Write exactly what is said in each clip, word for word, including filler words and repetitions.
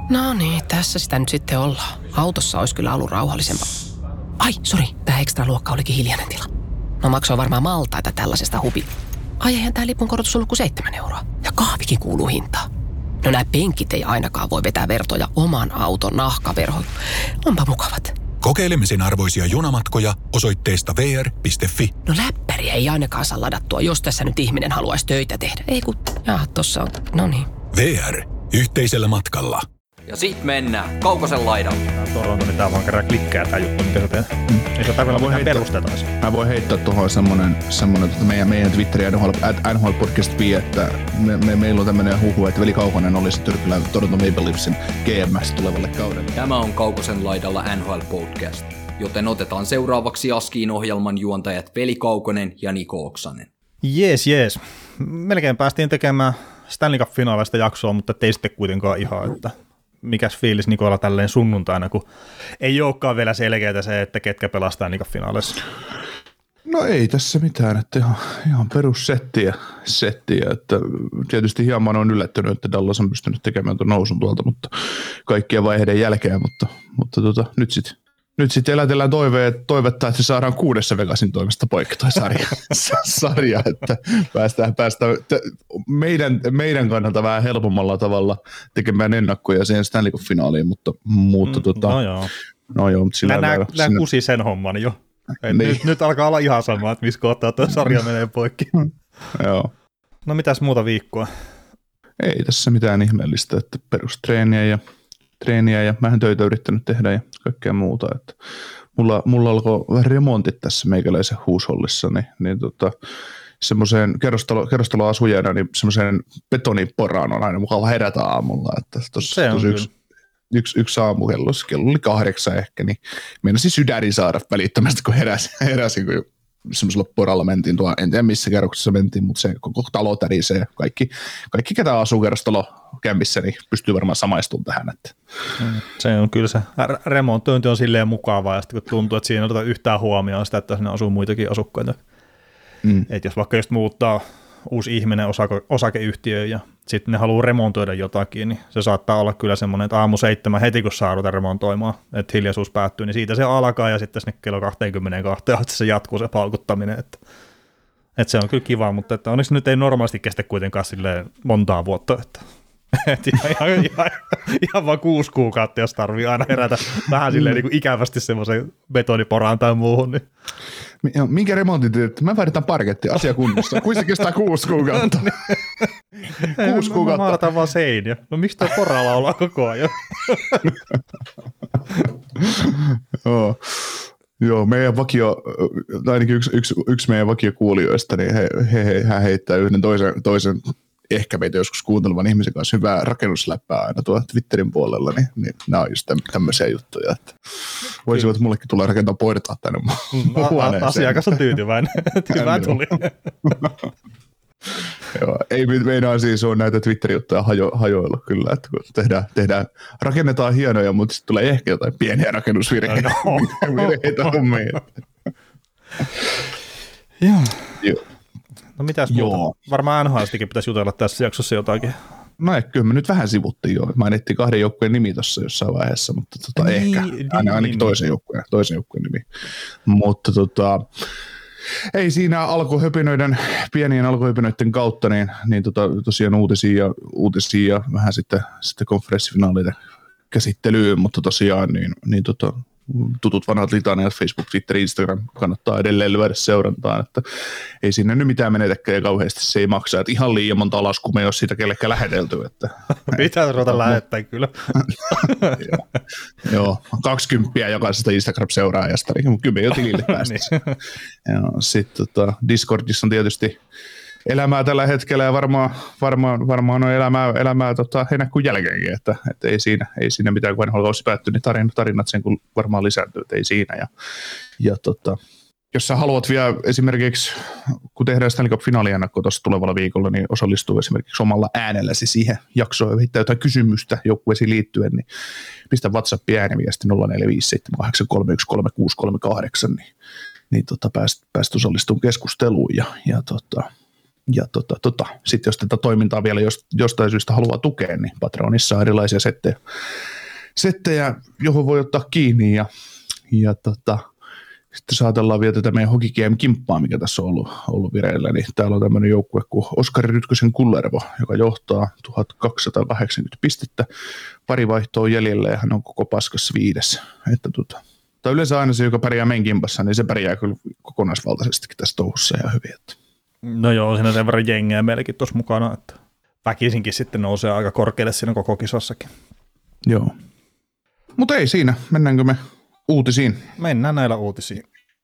No niin, tässä sitä nyt sitten ollaan. Autossa olisi kyllä ollut rauhallisempaa. Ai, sori, tää ekstra luokka olikin hiljainen tila. No maksoi varmaan maltaita tällaisesta hubi. Ai eihän tää lipun korotus ollut kuin seitsemän euroa. Ja kahvikin kuuluu hintaan. No nää penkit ei ainakaan voi vetää vertoja oman auton nahkaverhoon. Onpa mukavat. Kokeilemisen arvoisia junamatkoja osoitteesta v r piste f i. No läppäriä ei ainakaan saa ladattua, jos tässä nyt ihminen haluaisi töitä tehdä. Ei kun, jaa, tossa on, no niin. V R. Yhteisellä matkalla. Ja sit mennään Kaukosen laidalla. Toronto, niin tää vaan kerran klikkää tää juttu, mitä sä teet. Mm. Ei se tarvitse mitään perusteita. Mä voin heittää tuohon semmonen, semmonen tota meidän, meidän Twitterin N H L Podcast V, että me, me, meillä on tämmönen huhu, että Veli Kaukonen olisi Tyrkylän Toronto Maple Leafsin G M S tulevalle kaudelle. Tämä on Kaukosen laidalla N H L Podcast, joten otetaan seuraavaksi Askiin ohjelman juontajat Veli Kaukonen ja Niko Oksanen. Jees, jees. Melkein päästiin tekemään Stanley Cup-finaalista jaksoa, mutta ei sitten kuitenkaan ihan, että mikäs fiilis Nikolla tälleen sunnuntaina, kun ei olekaan vielä selkeää se, että ketkä pelaa Stanley Cup-finaaleissa. No ei tässä mitään, että ihan, ihan perussettiä, settiä, että tietysti hieman on yllättynyt, että Dallas on pystynyt tekemään tuon nousun tuolta, mutta kaikkien vaiheiden jälkeen, mutta, mutta tota, nyt sitten nyt sit elätellään toive, toivetta, että saadaan kuudessa Vegasin toimesta poikki toi sarja, sarja että päästään, päästään meidän, meidän kannalta vähän helpommalla tavalla tekemään ennakkoja siihen Stanley Cup-finaaliin, mutta, mutta mm, tota, no joo, no joo, mutta nää, nää, nää kusi sen homman jo. Niin. Nyt, nyt alkaa olla ihan sama, että missä kohtaa tuo sarja menee poikki. Joo. No mitäs muuta viikkoa? Ei tässä mitään ihmeellistä, että perustreeniä ja treeniä ja vähän töitä yrittänyt tehdä ja kaikkea muuta. Että mulla, mulla alkoi remontit tässä meikäläisen huushollissa, niin, niin tota, semmoiseen kerrostalo, kerrostaloasujana, niin semmoiseen betoniporaan on aina mukava herätä aamulla. Että tos, Se on tos yksi, yksi, yksi aamu kello, kello oli kahdeksan ehkä, niin meinasin sydäni saada välittömästi, kun heräsin, heräsin kun semmoisella poralla mentiin tuolla, en tiedä missä kerroksessa mentiin, mutta se koko talo tärisee. Kaikki, kaikki ketä asuu kerrostalokämpissä, niin pystyy varmaan samaistumaan tähän. Että. Se on kyllä se remontointi on silleen mukavaa, ja sitten kun tuntuu, että siinä ei oteta yhtään huomioon sitä, että siinä asuu muitakin asukkaita. Mm. Että jos vaikka just muuttaa uusi ihminen osake, osakeyhtiöön ja sitten ne haluaa remontoida jotakin, niin se saattaa olla kyllä semmoinen, että aamu seitsemän heti kun saa ruveta remontoimaan, että hiljaisuus päättyy, niin siitä se alkaa ja sitten sinne kello kaksikymmentäkaksi asti se jatkuu se paukuttaminen, että, että se on kyllä kiva, mutta että onneksi nyt ei normaalisti kestä kuitenkaan silleen montaa vuotta, että, että ihan, ihan, ihan, ihan vaan kuusi kuukautta, jos tarvii aina herätä vähän silleen niin kuin ikävästi semmoisen betoniporaan tai muuhun, niin minkä remontin teet? Mä vaaditaan parketti, asia kunnossa. Kuin se kestää kuusi kuukautta? kuusi kuukautta. Mä maalataan vaan seiniä. No miksi tuo poralla ollaan koko ajan? Joo. Joo, meidän vakio, ainakin yksi, yksi, yksi meidän vakiokuulijoista, niin he, he, he, hän heittää yhden toisen, toisen ehkä meitä joskus kuuntelevan ihmisen kanssa hyvää rakennusläppää aina tuolla Twitterin puolella, niin, niin nämä on just tämmöisiä juttuja, että voisivat mullekin tulla rakentaa portaat tänne huoneeseen. Asiakas on tyytyväinen. Hyvä tuli. Joo, ei meinaa siis on näitä Twitter-juttuja hajo, hajoilla kyllä, että kun tehdään, tehdään, rakennetaan hienoja, mutta sitten tulee ehkä jotain pieniä rakennusvirheitä. Virheitä hommiin. Joo. Joo. No mitäs muuta? Varmaan N H L:stikin pitäisi jutella tässä jaksossa jotakin. No kyllä me nyt vähän sivuttiin jo. Mainittiin kahden joukkueen nimi tuossa jossain vaiheessa, mutta tota, niin, ehkä niin, ainakin niin, toisen, joukkueen, toisen joukkueen nimi. Mutta tota, ei siinä alkuhöpinöiden, pienien alkuhöpinöiden kautta, niin, niin tota, tosiaan uutisia ja, uutisia ja vähän sitten, sitten konferenssifinaalien käsittelyyn, mutta tosiaan niin, niin tota, tutut vanhat litaniat, Facebook, Twitter, Instagram kannattaa edelleen lyödä seurantaan, että ei siinä nyt mitään menetäkään ja kauheasti se ei maksa, että ihan liian monta laskua me ei ole siitä kellekään lähetelty. Että, pitää ruveta lähettää kyllä. Joo, kaksikymppiä jokaisesta Instagram-seuraajasta, niin kyllä me jo tilille päästäisiin. Sitten tota, Discordissa on tietysti elämää tällä hetkellä ja varmaan, varmaan, varmaan on elämää, elämää tota, heinäkuun jälkeenkin, että, että ei, siinä, ei siinä mitään, kun N H L-kausi päättyy, niin tarinat, tarinat sen kun varmaan lisääntyy, että ei siinä. Ja, ja tota, jos sä haluat vielä esimerkiksi, kun tehdään Stanley Cup-finaaliennakko tuossa tulevalla viikolla, niin osallistuu esimerkiksi omalla äänelläsi siihen jaksoon ja heittää jotain kysymystä joukkueisiin liittyen, niin pistä WhatsAppin ääniviesti nolla neljä viisi seitsemän kahdeksan kolme yksi kolme kuusi kolme kahdeksan, niin, niin tota, pääst, pääst osallistumaan keskusteluun ja, ja tota, ja tota, tota. Sitten jos tätä toimintaa vielä jostain syystä haluaa tukea, niin Patreonissa on erilaisia settejä, settejä johon voi ottaa kiinni ja, ja tota, sitten saatellaan vielä tätä meidän Hockey Game-kimppaa, mikä tässä on ollut, ollut vireillä, niin täällä on tämmöinen joukkue kuin Oskari Rytkösen Kullervo, joka johtaa tuhatkaksisataakahdeksankymmentä pistettä, pari vaihtoa jäljellä ja hän on koko paskassa viides. Että tota, tai yleensä aina se, joka pärjää meidän kimpassa, niin se pärjää kyllä kokonaisvaltaisestikin tässä touhussa ihan hyvin. Että. No joo, siinä sen verran jengeä meilläkin tuossa mukana, että väkisinkin sitten nousee aika korkealle siinä koko kisassakin. Joo. Mutta ei siinä, mennäänkö me uutisiin? Mennään näillä uutisiin.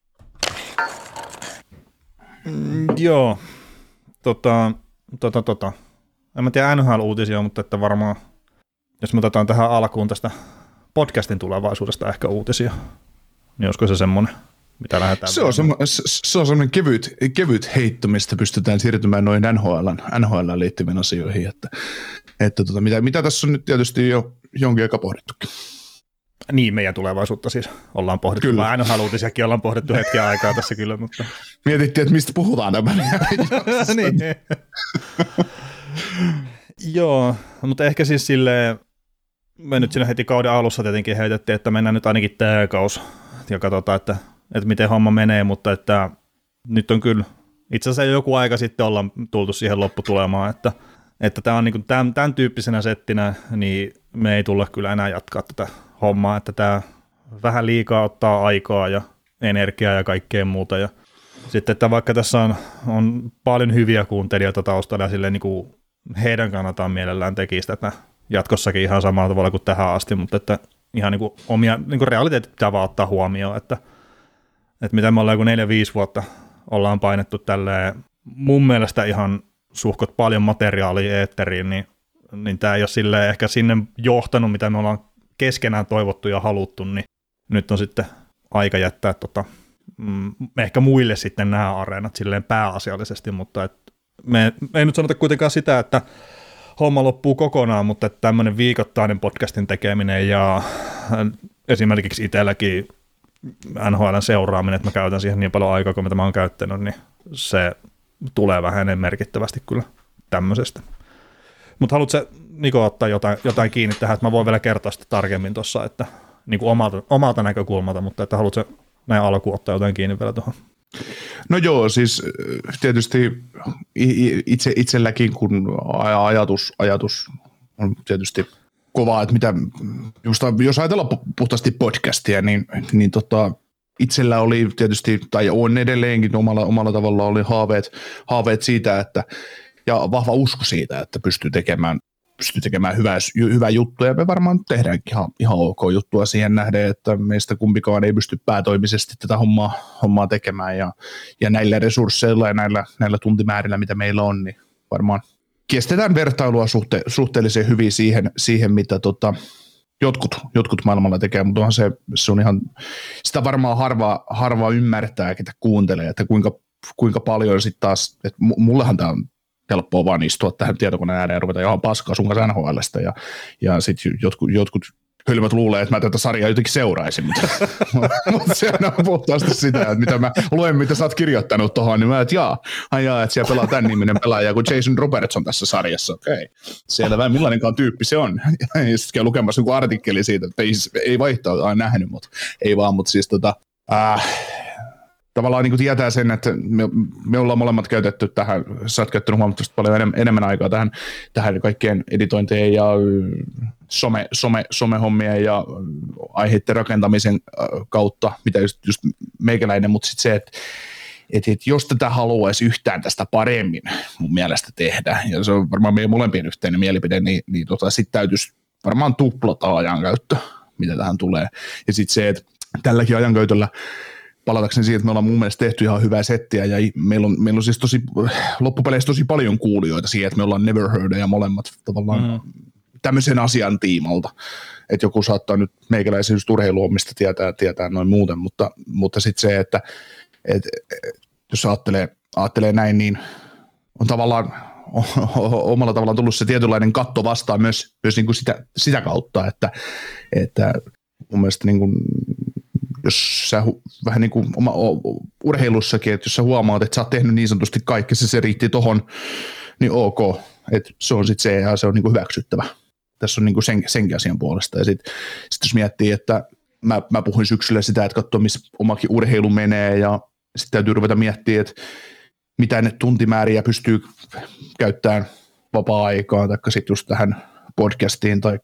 Mm, joo, tota, tota, tota. En mä tiedä N H L-uutisia, mutta että varmaan, jos me otetaan tähän alkuun tästä podcastin tulevaisuudesta ehkä uutisia, niin olisiko se semmoinen, mitä lähdetään? Se on, semmo, se on semmoinen kevyt, kevyt heitto, mistä pystytään siirtymään noin N H L, N H L liittyviin asioihin, että, että tota, mitä, mitä tässä on nyt tietysti jo jonkin aika pohdittukin. Niin, meidän tulevaisuutta siis ollaan pohdittu. Kyllä. N H L-uutisiakin ollaan pohdittu hetken aikaa tässä kyllä, mutta... Mietittiin, että mistä puhutaan tämän. niin. Joo, mutta ehkä siis silleen, me nyt siinä heti kauden alussa tietenkin heitettiin, että mennään nyt ainakin tämä kaus ja katsotaan, että, että miten homma menee, mutta että nyt on kyllä, itse asiassa joku aika sitten ollaan tultu siihen lopputulemaan, että, että tämä on niin kuin tämän, tämän tyyppisenä settinä, niin me ei tulla kyllä enää jatkaa tätä hommaa, että tämä vähän liikaa ottaa aikaa ja energiaa ja kaikkea muuta. Ja sitten, että vaikka tässä on, on paljon hyviä kuuntelijoita taustalla ja silleen niin kuin heidän kannaltaan mielellään tekisi tätä jatkossakin ihan samalla tavalla kuin tähän asti, mutta että ihan niin kuin omia niin kuin realiteetit pitää vaan ottaa huomioon, että, että mitä me ollaan joku neljä viisi vuotta ollaan painettu tälleen mun mielestä ihan suhkot paljon materiaalia eetteriin, niin, niin tämä ei ole silleen ehkä sinne johtanut, mitä me ollaan keskenään toivottu ja haluttu, niin nyt on sitten aika jättää tota, mm, ehkä muille sitten nämä areenat silleen pääasiallisesti, mutta et me ei nyt sanota kuitenkaan sitä, että homma loppuu kokonaan, mutta että tämmöinen viikoittainen podcastin tekeminen ja esimerkiksi itselläkin N H L:n seuraaminen, että mä käytän siihen niin paljon aikaa kuin mitä mä oon käyttänyt, niin se tulee vähenen merkittävästi kyllä tämmöisestä. Mutta haluatko sä, Niko, ottaa jotain, jotain kiinni tähän, että mä voin vielä kertoa sitä tarkemmin tuossa, että niin kuin omalta, omalta näkökulmalta, mutta että haluatko sä näin alkuun ottaa jotain kiinni vielä tuohon? No joo, siis tietysti itse, itselläkin, kun ajatus, ajatus on tietysti kovaa, että mitä, just, jos ajatellaan puhtaasti podcastia, niin, niin tota, itsellä oli tietysti, tai on edelleenkin omalla, omalla tavalla oli haaveet, haaveet siitä, että, ja vahva usko siitä, että pystyy tekemään, pystyy tekemään hyvää, hyvää juttua, ja me varmaan tehdäänkin ihan, ihan ok juttua siihen nähden, että meistä kumpikaan ei pysty päätoimisesti tätä hommaa, hommaa tekemään, ja, ja näillä resursseilla ja näillä, näillä tuntimäärillä, mitä meillä on, niin varmaan kestetään vertailua suhte, suhteellisen hyvin siihen, siihen mitä tota, jotkut, jotkut maailmalla tekee, mutta onhan se, se on ihan, sitä varmaan harva, harva ymmärtää, ketä kuuntelee, että kuinka, kuinka paljon sitten taas, että mullehan tämä on helppoa vaan istua tähän tietokoneen ääreen ja ruveta johon paskaa sun kanssa N H L:stä, ja, ja sitten jotkut, jotkut hölmät luulee, että mä tätä sarjaa jotenkin seuraisin, mutta, mutta se on puhtaasti sitä, että mitä mä luen, mitä sä oot kirjoittanut tuohon, niin mä et jaa, ai jaa, että siellä pelaa tämän niminen pelaaja kuin Jason Robertson tässä sarjassa, okei, okay. Selvä, millainenkaan tyyppi se on, ja sitten käy lukemassa joku artikkeli siitä, että ei, ei vaihtaa, olen nähnyt, mutta ei vaan, mutta siis tota, äh, tavallaan niin kuin tietää sen, että me, me ollaan molemmat käytetty tähän, sä oot käyttänyt huomattavasti paljon enemmän, enemmän aikaa tähän, tähän kaikkeen editointiin ja some, some, somehommien ja aiheiden rakentamisen kautta, mitä just, just meikäläinen, mutta sitten se, että et, et jos tätä haluaisi yhtään tästä paremmin mun mielestä tehdä, ja se on varmaan meidän molempien yhteinen mielipide, niin, niin tota, sitten täytyisi varmaan tuplata ajankäyttö, mitä tähän tulee. Ja sitten se, että tälläkin ajankäytöllä palatakseni siihen, että me ollaan mun mielestä tehty ihan hyvää settiä, ja meillä on, meillä on siis tosi, loppupeleissä tosi paljon kuulijoita siihen, että me ollaan never heard ja molemmat tavallaan mm. tämmöisen asian tiimalta, että joku saattaa nyt meikäläisen just urheiluomista tietää, tietää noin muuten, mutta, mutta sitten se, että et, et, jos ajattelee, ajattelee näin, niin on tavallaan omalla tavallaan tullut se tietynlainen katto vastaan myös, myös niin kuin sitä, sitä kautta, että, että mun mielestä niin kuin jos sä hu, vähän niin kuin oma, urheilussakin, että jos sä huomaat, että sä oot tehnyt niin sanotusti kaikki, se, se riitti tohon, niin ok, että se on sitten se ja se on niin kuin hyväksyttävä. Tässä on niin kuin sen, senkin asian puolesta. Ja sitten sit jos miettii, että mä, mä puhuin syksyllä sitä, että katsoa, missä omakin urheilu menee ja sitten täytyy ruveta miettimään, että mitä ne tuntimääriä pystyy käyttämään vapaa-aikaan, tai sitten just tähän podcastiin, tai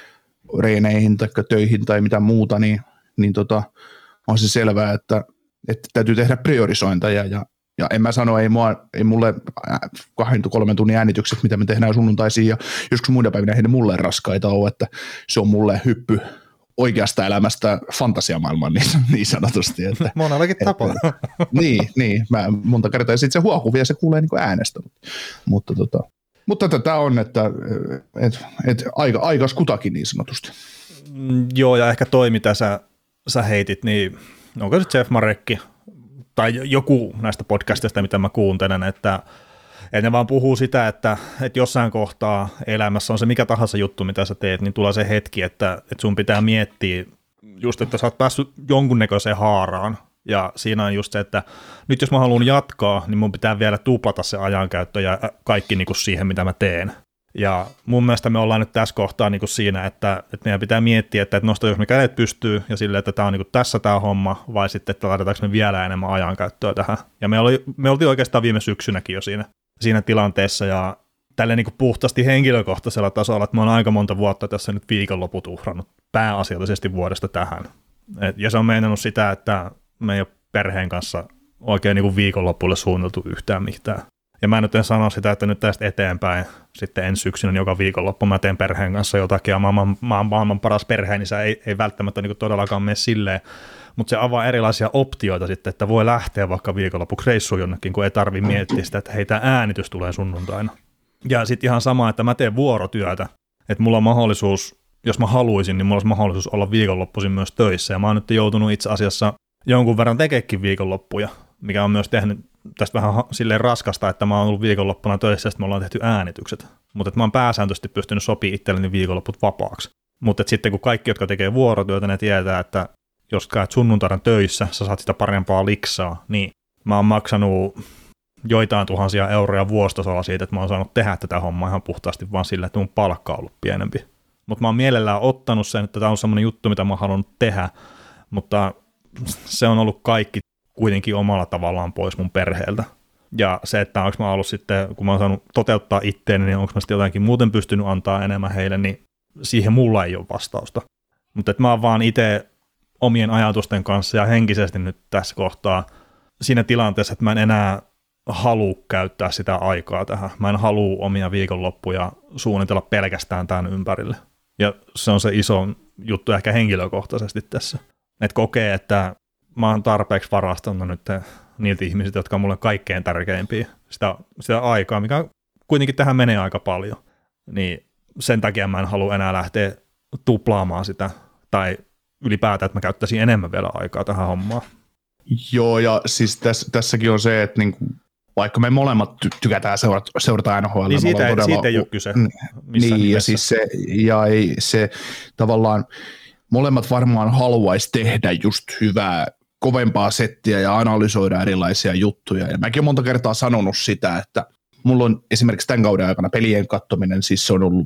reeneihin, tai töihin, tai mitä muuta, niin, niin tota, on se selvää, että, että täytyy tehdä priorisointeja, ja, ja en mä sano, ei, mua, ei mulle kahden kolmen tunnin äänitykset, mitä me tehdään sunnuntaisiin, ja joskus muina päivinä ei ne mulle raskaita ole, että se on mulle hyppy oikeasta elämästä fantasiamaailman niin, niin sanotusti. Että, monellakin tapaa. niin, niin, mä monta kertaa, ja sitten se huokuu vielä, se kuulee niin kuin äänestä. Mutta, tota, mutta tätä on, että et, et aika, aikas kutakin niin sanotusti. Mm, joo, ja ehkä toi, mitä sä, sä heitit, niin onko se Jeff Marekki tai joku näistä podcasteista, mitä mä kuuntelen, että Et ne vaan puhuu sitä, että, että jossain kohtaa elämässä on se mikä tahansa juttu, mitä sä teet, niin tulee se hetki, että, että sun pitää miettiä just, että sä oot päässyt jonkunnäköiseen haaraan. Ja siinä on just se, että nyt jos mä haluan jatkaa, niin mun pitää vielä tuplata se ajankäyttö ja kaikki niin kuin siihen, mitä mä teen. Ja mun mielestä me ollaan nyt tässä kohtaa niin kuin siinä, että, että meidän pitää miettiä, että, että nosta jos me kädet pystyy ja silleen, että tämä on niin kuin tässä tämä homma, vai sitten, että laitetaanko me vielä enemmän ajankäyttöä tähän. Ja me, oli, me oltiin oikeastaan viime syksynäkin jo siinä. siinä tilanteessa ja tälleen niin kuin puhtaasti henkilökohtaisella tasolla, että mä oon aika monta vuotta tässä nyt viikonloput uhrannut pääasiallisesti vuodesta tähän. Et, ja se on meinannut sitä, että me ei ole perheen kanssa oikein niin kuin viikonloppuille suunniteltu yhtään mitään. Ja mä nyt en sano sitä, että nyt tästä eteenpäin sitten ensi syksynä joka viikonloppu mä teen perheen kanssa jotakin ja maailman, maailman paras perheen, niin se ei, ei välttämättä niin kuin todellakaan mene silleen. Mutta se avaa erilaisia optioita sitten, että voi lähteä vaikka viikonlopuksi reissuun jonnekin, kun ei tarvitse miettiä sitä, että hei, tämä äänitys tulee sunnuntaina. Ja sitten ihan sama, että mä teen vuorotyötä, että mulla on mahdollisuus, jos mä haluaisin, niin mulla olisi mahdollisuus olla viikonloppuisin myös töissä. Ja mä oon nyt joutunut itse asiassa jonkun verran tekeekin viikonloppuja, mikä on myös tehnyt tästä vähän silleen raskasta, että mä oon ollut viikonloppuna töissä ja sitten me ollaan tehty äänitykset. Mutta mä oon pääsääntöisesti pystynyt sopimaan itselleni viikonlopput vapaaksi. Mutta sitten kun kaikki, jotka tekee vuorotyötä, ne tietää, että jos käyt sunnuntaina töissä, sä saat sitä parempaa liksaa, niin mä oon maksanut joitain tuhansia euroja vuositasolla siitä, että mä oon saanut tehdä tätä hommaa ihan puhtaasti vaan sillä, että mun palkka on ollut pienempi. Mutta mä oon mielellään ottanut sen, että tämä on semmoinen juttu, mitä mä oon halunnut tehdä, mutta se on ollut kaikki kuitenkin omalla tavallaan pois mun perheeltä. Ja se, että onko mä ollut sitten, kun mä oon saanut toteuttaa itteeni, niin onko mä sitten jotenkin muuten pystynyt antaa enemmän heille, niin siihen mulla ei ole vastausta. Mutta että mä oon vaan itse omien ajatusten kanssa ja henkisesti nyt tässä kohtaa siinä tilanteessa, että mä en enää halua käyttää sitä aikaa tähän. Mä en halua omia viikonloppuja suunnitella pelkästään tämän ympärille. Ja se on se iso juttu ehkä henkilökohtaisesti tässä. Että kokee, että mä oon tarpeeksi varastanut nyt niiltä ihmisiltä, jotka on mulle kaikkein tärkeimpiä sitä, sitä aikaa, mikä kuitenkin tähän menee aika paljon. Niin sen takia mä en halua enää lähteä tuplaamaan sitä tai ylipäätään, että mä käyttäisin enemmän vielä aikaa tähän hommaan. Joo, ja siis täs, tässäkin on se, että niinku, vaikka me molemmat ty- tykätään seurata, seurata N H L. Niin siitä, todella, siitä ei ole kyse. Niin, nimessä. Ja siis se, ja ei, se tavallaan molemmat varmaan haluaisi tehdä just hyvää, kovempaa settiä ja analysoida erilaisia juttuja. Ja mäkin olen monta kertaa sanonut sitä, että mulla on esimerkiksi tämän kauden aikana pelien katsominen, siis se on ollut,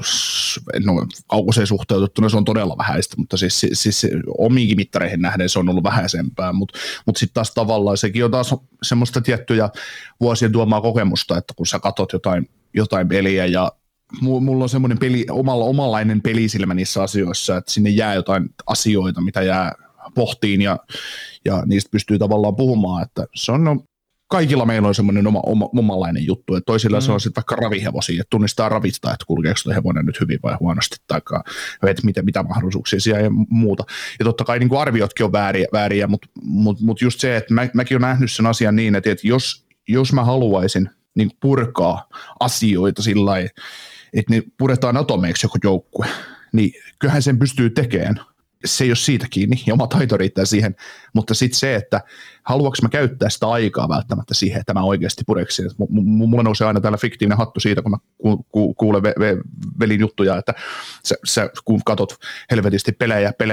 no kaukoseen suhteutettuna se on todella vähäistä, mutta siis, siis omiinkin mittareihin nähden se on ollut vähäisempää, mutta mut sitten taas tavallaan sekin on taas semmoista tiettyjä vuosien tuomaa kokemusta, että kun sä katot jotain, jotain peliä ja mulla on semmoinen peli, omalla, omanlainen pelisilmä niissä asioissa, että sinne jää jotain asioita, mitä jää pohtiin ja, ja niistä pystyy tavallaan puhumaan, että se on, no, kaikilla meillä on semmoinen oma, oma, omanlainen juttu, että toisilla mm. se on sitten vaikka ravihevosia, että tunnistaa ravista, että kulkeeko tuo hevonen nyt hyvin vai huonosti, tai että mitä, mitä mahdollisuuksia siellä ja muuta. Ja totta kai niin kuin arviotkin on vääriä, vääriä mutta mut, mut just se, että mä, mäkin olen nähnyt sen asian niin, että, että jos, jos mä haluaisin niin purkaa asioita sillä lailla, että ne puretaan atomeiksi joku joukkue, niin kyllähän sen pystyy tekemään. Se ei ole siitä kiinni, ja oma taito riittää siihen, mutta sitten se, että haluanko mä käyttää sitä aikaa välttämättä siihen, että mä oikeasti pureksin. M- m- mulla nousee aina täällä fiktiivinen hattu siitä, kun mä ku- ku- kuulen ve- ve- velin juttuja, että sä, sä kun katot helvetisti pelejä, pelejä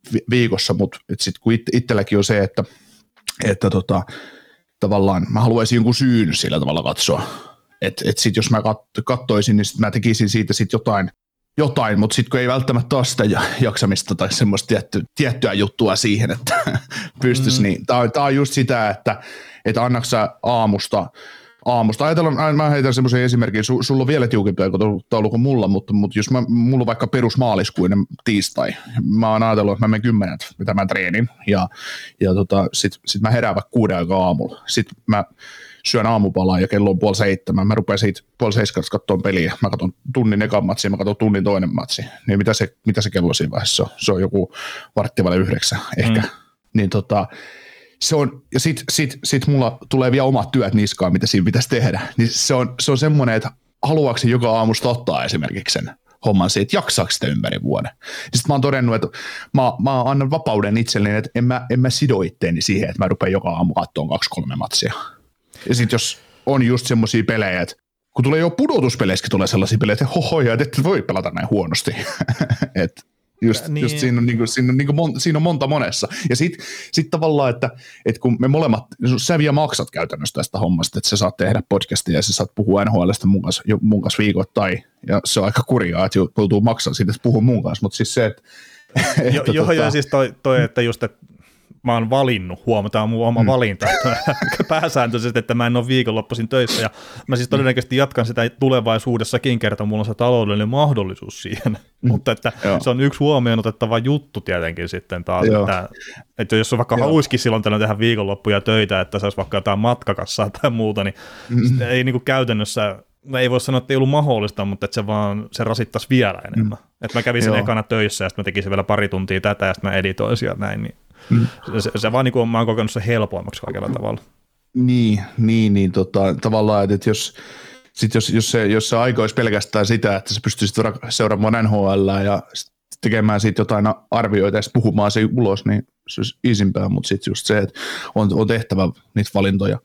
viikossa, mutta sitten kun it, itselläkin on se, että, että tota, tavallaan mä haluaisin jonkun syyn sillä tavalla katsoa, että et sitten jos mä kat, kattoisin, niin sit mä tekisin siitä sitten jotain, jotain mutta sitten kun ei välttämättä ole sitä jaksamista tai semmoista tietty, tiettyä juttua siihen, että pystyisi, mm. niin tää, tää on just sitä, että et annaks sä aamusta, aamusta. Ajatellaan, mä heitän semmoisen esimerkin, Su, sulla on vielä tiukempi aikataulu kuin mulla, mutta, mutta jos mä, mulla on vaikka perusmaaliskuinen tiistai, mä oon ajatellut, että mä menen kymmenet tämän treenin, ja, ja tota, sit, sit mä herään vaikka kuuden aikaa aamulla. Sitten mä syön aamupalaa ja kello on puoli seitsemän, mä rupean siitä puoli seitsemästä katsomaan peliä, mä katson tunnin ekan matsi ja mä katson tunnin toinen matsi, niin mitä se, mitä se kello siinä vaiheessa on? Se on joku vartti vaille yhdeksän ehkä, mm. niin tota, se on, ja sit, sit, sit mulla tulee vielä omat työt niskaan, mitä siinä pitäisi tehdä, niin se on, se on semmoinen, että haluaako se joka aamusta ottaa esimerkiksi sen homman siitä, jaksaako sitä ympäri vuoden. Sitten mä oon todennut, että mä, mä annan vapauden itselleni, että en mä, en mä sido itteeni siihen, että mä rupean joka aamu katsomaan kaksi kolme matsia. Ja sitten jos on just semmoisia pelejä, että kun tulee jo pudotuspeleissäkin tulee sellaisia pelejä, että hohoja, että et voi pelata näin huonosti. että just, niin. just siinä, on, niin kuin, siinä, on, niin kuin mon, siinä on monta monessa. Ja sitten sit tavallaan, että, että kun me molemmat, sä vielä maksat käytännössä tästä hommasta, että sä saat tehdä podcastia ja sä saat puhua N H L:stä mun kanssa, mun kanssa viikoittain. Ja se on aika kurjaa, että joutuu maksaa siitä, että puhuu mun kanssa. Mutta siis se, että... Joo, jo, tota, ja siis toi, toi, että just, että mä oon valinnut, huomataan mun oma mm. valinta pääsääntöisesti, että mä en ole viikonloppuisin töissä, ja mä siis todennäköisesti jatkan sitä tulevaisuudessakin, kerta mulla on se taloudellinen mahdollisuus siihen, mm. mutta että se on yksi huomioon otettava juttu tietenkin sitten taas, että, että jos on vaikka haluisikin silloin tällöin tehdä viikonloppuja töitä, että saisi vaikka jotain matkakassaa tai muuta, niin mm. ei niin kuin käytännössä, ei voi sanoa, että ei ollut mahdollista, mutta että se vaan se rasittaisi vielä enemmän. Mm. Että mä kävisin Joo. ekana töissä ja sitten mä tekisin vielä pari tuntia tätä ja sitten mä editoisin ja näin, niin Mm. Se, se vaan niin kuin mä oon kokenut se helpoimmaksi kaikella tavalla. Niin, niin, niin tota, tavallaan, että jos, sit jos, jos, se, jos se aika olisi pelkästään sitä, että sä pystyisit seuraamaan N H L ja tekemään siitä jotain arvioita ja sitten puhumaan se ulos, niin se olisi easympää, mutta sitten just se, että on, on tehtävä niitä valintoja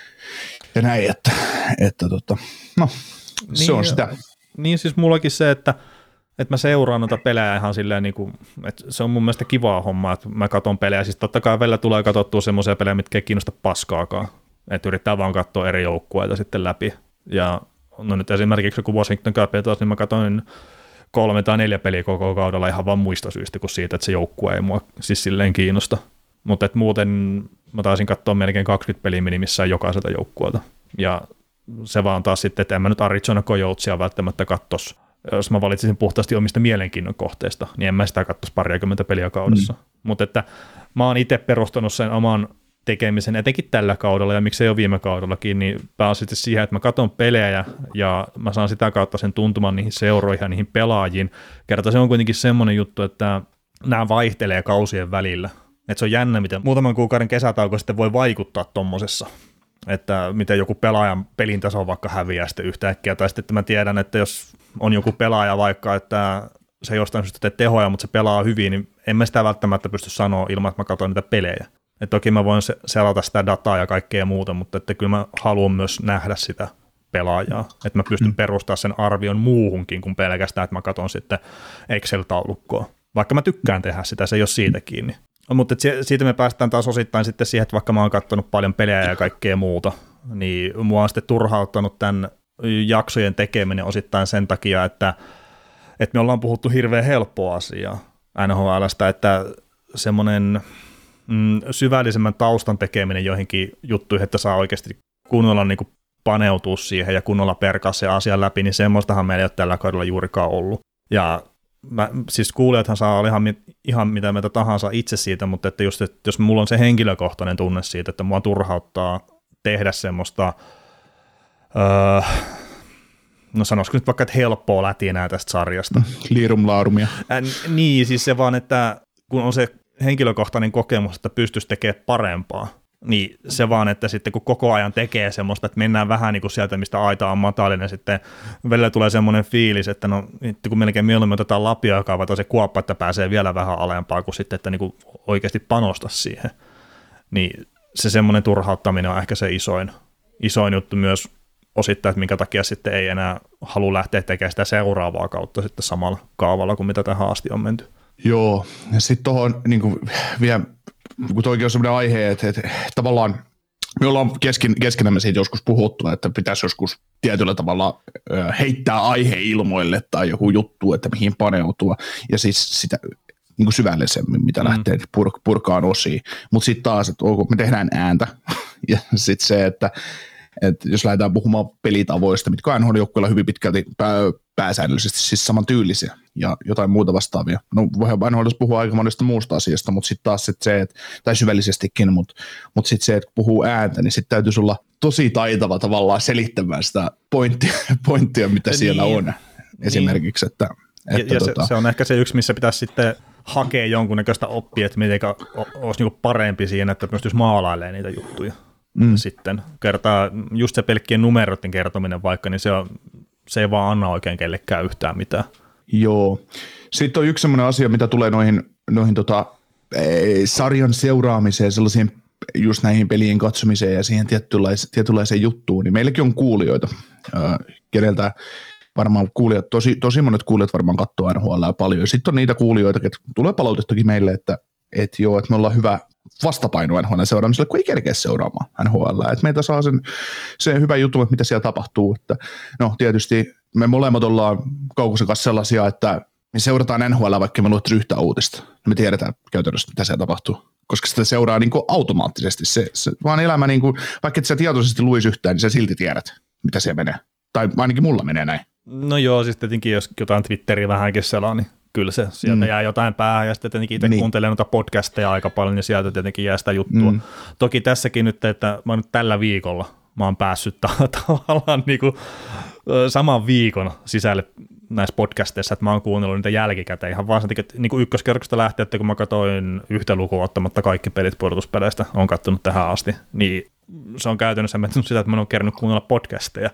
ja näin, että, että tota, no, se niin, on sitä. Niin siis mullakin se, että että mä seuraan noita pelejä ihan silleen, niin kuin, että se on mun mielestä kivaa hommaa, että mä katson pelejä. Siis totta kai välillä tulee katsottua semmoisia pelejä, mitkä ei kiinnosta paskaakaan. Että yrittää vaan katsoa eri joukkueita sitten läpi. Ja no nyt esimerkiksi joku Washington Capitals, niin mä katsoin kolme tai neljä peliä koko kaudella ihan vaan muista syistä kuin siitä, että se joukkue ei mua siis silleen kiinnosta. Mutta muuten mä taisin katsoa melkein kaksikymmentä peliä minimissään jokaiselta joukkueelta. Ja se vaan taas sitten, että en mä nyt Arizona Coyotesia välttämättä katsoisi. Jos mä valitsisin puhtaasti omista mielenkiinnon kohteista, niin en mä sitä katsoisi parikymmentä peliä kaudessa. Mm. Mutta että mä oon itse perustanut sen oman tekemisen, etenkin tällä kaudella, ja miksei ole viime kaudellakin, niin pääasiassa siihen, että mä katson pelejä, ja mä saan sitä kautta sen tuntuman niihin seuroihin ja niihin pelaajiin. Kerta se on kuitenkin semmoinen juttu, että nämä vaihtelee kausien välillä. Että se on jännä, miten muutaman kuukauden kesätauko sitten voi vaikuttaa tommosessa. Että miten joku pelaajan pelin taso vaikka häviää sitten yhtäkkiä, tai sitten että mä tiedän, että jos on joku pelaaja vaikka, että se jostain syystä tee tehoja, mutta se pelaa hyvin, niin en mä sitä välttämättä pysty sanoa ilman, että mä katson niitä pelejä. Et toki mä voin selata sitä dataa ja kaikkea muuta, mutta että kyllä mä haluan myös nähdä sitä pelaajaa, että mä pystyn mm. perustamaan sen arvion muuhunkin kuin pelkästään, että mä katson sitten Excel-taulukkoa. Vaikka mä tykkään tehdä sitä, se ei ole siitä kiinni. Mutta siitä me päästään taas osittain sitten siihen, että vaikka mä oon katsonut paljon pelejä ja kaikkea muuta, niin mua on sitten turhauttanut tämän jaksojen tekeminen osittain sen takia, että, että me ollaan puhuttu hirveän helppoa asiaa N H L:stä, että semmoinen mm, syvällisemmän taustan tekeminen joihinkin juttuihin, että saa oikeasti kunnolla niin kuin paneutua siihen ja kunnolla perkaa se asian läpi, niin semmoistahan meillä ei ole tällä kaudella juurikaan ollut. Ja mä, siis kuulijathan saa olla ihan, ihan mitä meitä tahansa itse siitä, mutta että just, että jos mulla on se henkilökohtainen tunne siitä, että mua turhauttaa tehdä semmoista, öö, no sanoisiko nyt vaikka, että helppoa lätinää tästä sarjasta. Liirumlaarumia. Äh, niin, siis se vaan, että kun on se henkilökohtainen kokemus, että pystyisi tekemään parempaa, niin se vaan, että sitten kun koko ajan tekee semmoista, että mennään vähän niin kuin sieltä, mistä aita on matalinen, sitten välillä tulee semmoinen fiilis, että no kun melkein mieluummin otetaan lapio ja kaavataan se kuoppa, että pääsee vielä vähän alempaa kuin sitten, että niin kuin oikeasti panosta siihen. Niin se semmoinen turhauttaminen on ehkä se isoin, isoin juttu myös osittain, että minkä takia sitten ei enää halua lähteä tekemään sitä seuraavaa kautta sitten samalla kaavalla kuin mitä tähän asti on menty. Joo, ja sitten tuohon niin vielä, kun toikin on sellainen aihe, että, että tavallaan me ollaan kesken, keskenämme siitä joskus puhuttu, että pitäisi joskus tietyllä tavalla heittää aihe ilmoille tai joku juttu, että mihin paneutua, ja siis sitä niin kuin syvällisemmin, mitä mm. lähtee pur- purkaan osiin. Mutta sitten taas, että me tehdään ääntä, ja sitten se, että, että jos lähdetään puhumaan pelitavoista, mitkä on N H L-joukkueilla hyvin pitkälti pää, pääsäännöllisesti siis samantyylisiä ja jotain muuta vastaavia. No voidaan N H L:ssä puhua aika monesta muusta asiasta, mutta sitten taas sit se, että, tai syvällisestikin, mutta, mutta sitten se, että kun puhuu ääntä, niin sitten täytyisi olla tosi taitava tavallaan selittämään sitä pointtia, pointtia mitä niin, siellä on esimerkiksi. Että, että ja tota, se, se on ehkä se yksi, missä pitäisi sitten hakea jonkunnäköistä oppia, että miten olisi niinku parempi siinä, että pystyisi maalailemaan niitä juttuja. Mm. Sitten kertaa just se pelkkien numeroiden kertominen vaikka, niin se, on, se ei vaan anna oikein kellekään yhtään mitään. Joo. Sitten on yksi sellainen asia, mitä tulee noihin, noihin tota, sarjan seuraamiseen, sellaisiin just näihin pelien katsomiseen ja siihen tietynlaiseen, tietynlaiseen juttuun, niin meilläkin on kuulijoita, keneltä varmaan kuulijat, tosi, tosi monet kuulijat varmaan katsoo N H L:ää paljon. Sitten on niitä kuulijoita, että tulee palautettakin meille, että, että joo, että me ollaan hyvä vastapaino N H L:n seuraamiselle, kun ei kerkeä seuraamaan N H L:ää. Että meitä saa sen, sen hyvä juttu, että mitä siellä tapahtuu. Että, no tietysti me molemmat ollaan Kaukosen kanssa sellaisia, että me seurataan N H L:ää, vaikka me luettaisiin yhtä uutista. Me tiedetään käytännössä, mitä siellä tapahtuu, koska sitä seuraa niin kuin automaattisesti. Se, se vaan elämä, niin kuin, vaikka et sä tietoisesti luisi yhtään, niin sä silti tiedät, mitä siellä menee. Tai ainakin mulla menee näin. No joo, siis tietenkin jos jotain Twitteriä vähänkin selaa, niin kyllä se sieltä mm. jää jotain päähän, ja sitten tietenkin itse niin. kuuntelen noita podcasteja aika paljon, niin sieltä tietenkin jää sitä juttua. Mm. Toki tässäkin nyt, että mä oon nyt tällä viikolla, mä oon päässyt tavallaan niin kuin saman viikon sisälle näissä podcasteissa, että mä oon kuunnellut niitä jälkikäteen ihan vaan sen takia, että niin kuin ykköskerroksesta lähtien, että kun mä katsoin yhtä lukua ottamatta kaikki pelit pudotuspeleistä, oon katsonut tähän asti, niin se on käytännössä mennyt sitä, että mä oon kerännyt kuunnella podcasteja.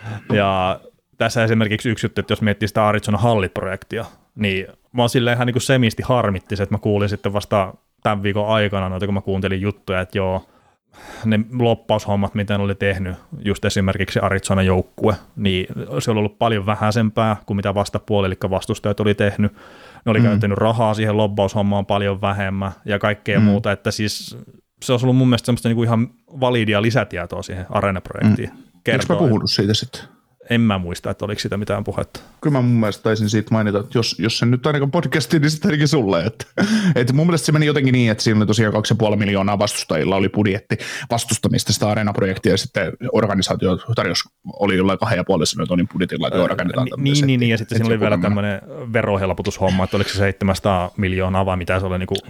Ja tässä esimerkiksi yksi juttu, että jos miettii sitä Arizonan Hallit-projektia, niin mä oon silleen ihan niin kuin semisti harmitti se, että mä kuulin sitten vasta tämän viikon aikana noita, kun mä kuuntelin juttuja, että joo, ne loppaushommat, mitä ne oli tehnyt, just esimerkiksi Arizonan joukkue, niin se oli ollut paljon vähäisempää kuin mitä vastapuoli, eli vastustajat oli tehnyt. Ne oli mm. käyttänyt rahaa siihen lobbaushommaan paljon vähemmän ja kaikkea mm. muuta, että siis se olisi ollut mun mielestä semmoista niinku ihan validia lisätietoa siihen Arena-projektiin. Mm. Eikö mä puhunut siitä sitten? En mä muista, että oliko siitä mitään puhetta. Kyllä mä mun mielestä taisin siitä mainita, että jos, jos se nyt ainakaan podcastiin, niin sitten ainakin sulle. Että, että mun mielestä se meni jotenkin niin, että siinä oli tosiaan kaksi ja puoli miljoonaa vastustajilla oli budjetti vastustamista sitä Arena-projektia, ja sitten organisaatio tarjosi, oli jollain kahden ja puolella tonnin budjetilla, että rakennetaan tämmöinen. Niin, niin, niin, ja sitten siinä oli vielä tämmöinen verohelpotushomma, että oliko se seitsemänsataa miljoonaa vai mitä se oli niin kuin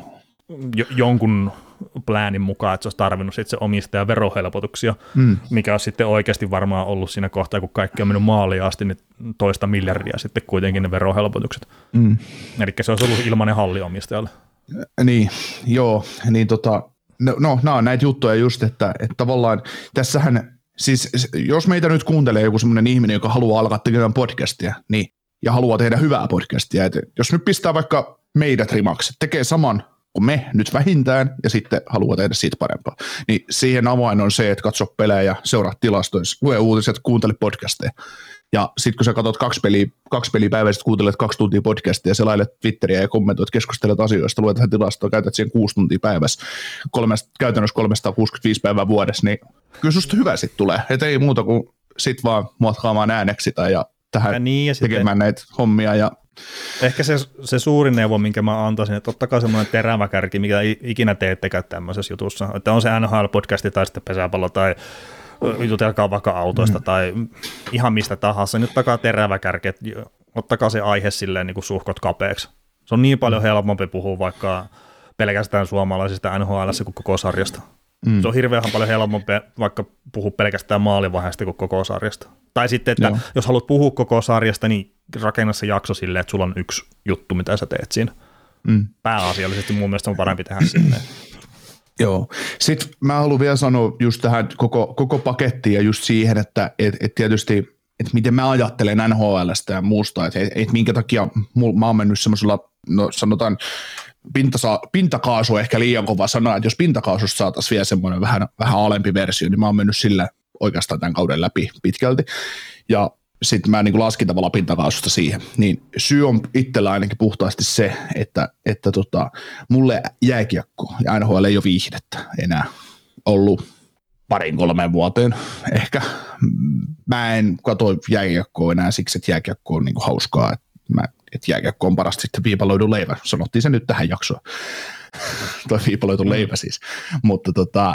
jonkun pläänin mukaan, että se olisi tarvinnut sitten se omistajan verohelpotuksia, mm. mikä olisi sitten oikeasti varmaan ollut siinä kohtaa, kun kaikki on mennyt maaliin asti, niin toista miljardia sitten kuitenkin ne verohelpotukset. Mm. Eli se olisi ollut ilmainen halli omistajalle. Niin, joo, niin tota, no, no nämä on näitä juttuja just, että, että tavallaan tässähän, siis jos meitä nyt kuuntelee joku semmoinen ihminen, joka haluaa alkaa tekemään podcastia, niin, ja haluaa tehdä hyvää podcastia, että jos nyt pistää vaikka meidät rimaksi, tekee saman kuin me nyt vähintään, ja sitten haluaa tehdä siitä parempaa. Niin siihen avain on se, että katso pelejä, seuraa tilastoja, lue uutiset, kuuntele podcasteja. Ja sitten kun sä katsot kaksi peliä, kaksi peliä päivästä, kuuntelet kaksi tuntia podcastia, selailet Twitteriä ja kommentoit, keskustelet asioista, luet tähän tilastoa, käytät siihen kuusi tuntia päivässä, kolmesta, käytännössä kolmesataakuusikymmentäviisi päivää vuodessa, niin kyllä susta hyvä sitten tulee. Että ei muuta kuin sit vaan muotkaamaan ääneksi tai ja tähän ja niin, ja tekemään sitten näitä hommia ja ehkä se, se suurin neuvo, minkä mä antaisin, että ottakaa semmoinen terävä kärki, mikä ikinä teettekään tämmöisessä jutussa. Että on se N H L-podcasti tai sitten pesäpallo tai jutelkaa vaikka autoista mm. tai ihan mistä tahansa. Nyt ottakaa terävä kärki, että ottakaa se aihe silleen niin kuin suhkot kapeaksi. Se on niin paljon helpompi puhua vaikka pelkästään suomalaisista N H L:ssä kuin koko sarjasta. Mm. Se on hirveän paljon helpompi vaikka puhua pelkästään maalivaiheesta kuin koko sarjasta. Tai sitten, että Joo. jos haluat puhua koko sarjasta, niin rakenna se jakso silleen, että sulla on yksi juttu, mitä sä teet siinä. Mm. Pääasiallisesti mun mielestä on parempi tehdä silleen. Joo. Sitten mä haluan vielä sanoa just tähän koko, koko pakettiin ja just siihen, että et, et tietysti, että miten mä ajattelen N H L:stä ja muusta, että et, et minkä takia mul, mä oon mennyt semmoisella, no sanotaan, Pintasa, pintakaasu on ehkä liian kova sana, että jos pintakaasusta saataisiin vielä semmoinen vähän, vähän alempi versio, niin mä oon mennyt sillä oikeastaan tämän kauden läpi pitkälti. Ja sitten mä niin laskin tavallaan pintakaasusta siihen, niin syy on itsellä ainakin puhtaasti se, että, että tota, mulle jääkiekko ja N H L ei ole viihdettä enää ollut parin kolmeen vuoteen ehkä. Mä en katso jääkiekkoa enää siksi, että jääkiekko on niin hauskaa, että, mä, että jääkiekko on parasta sitten viipaloidun leivä. Sanottiin se nyt tähän jaksoon. Toi viipaloidun leivä siis. Mutta tota,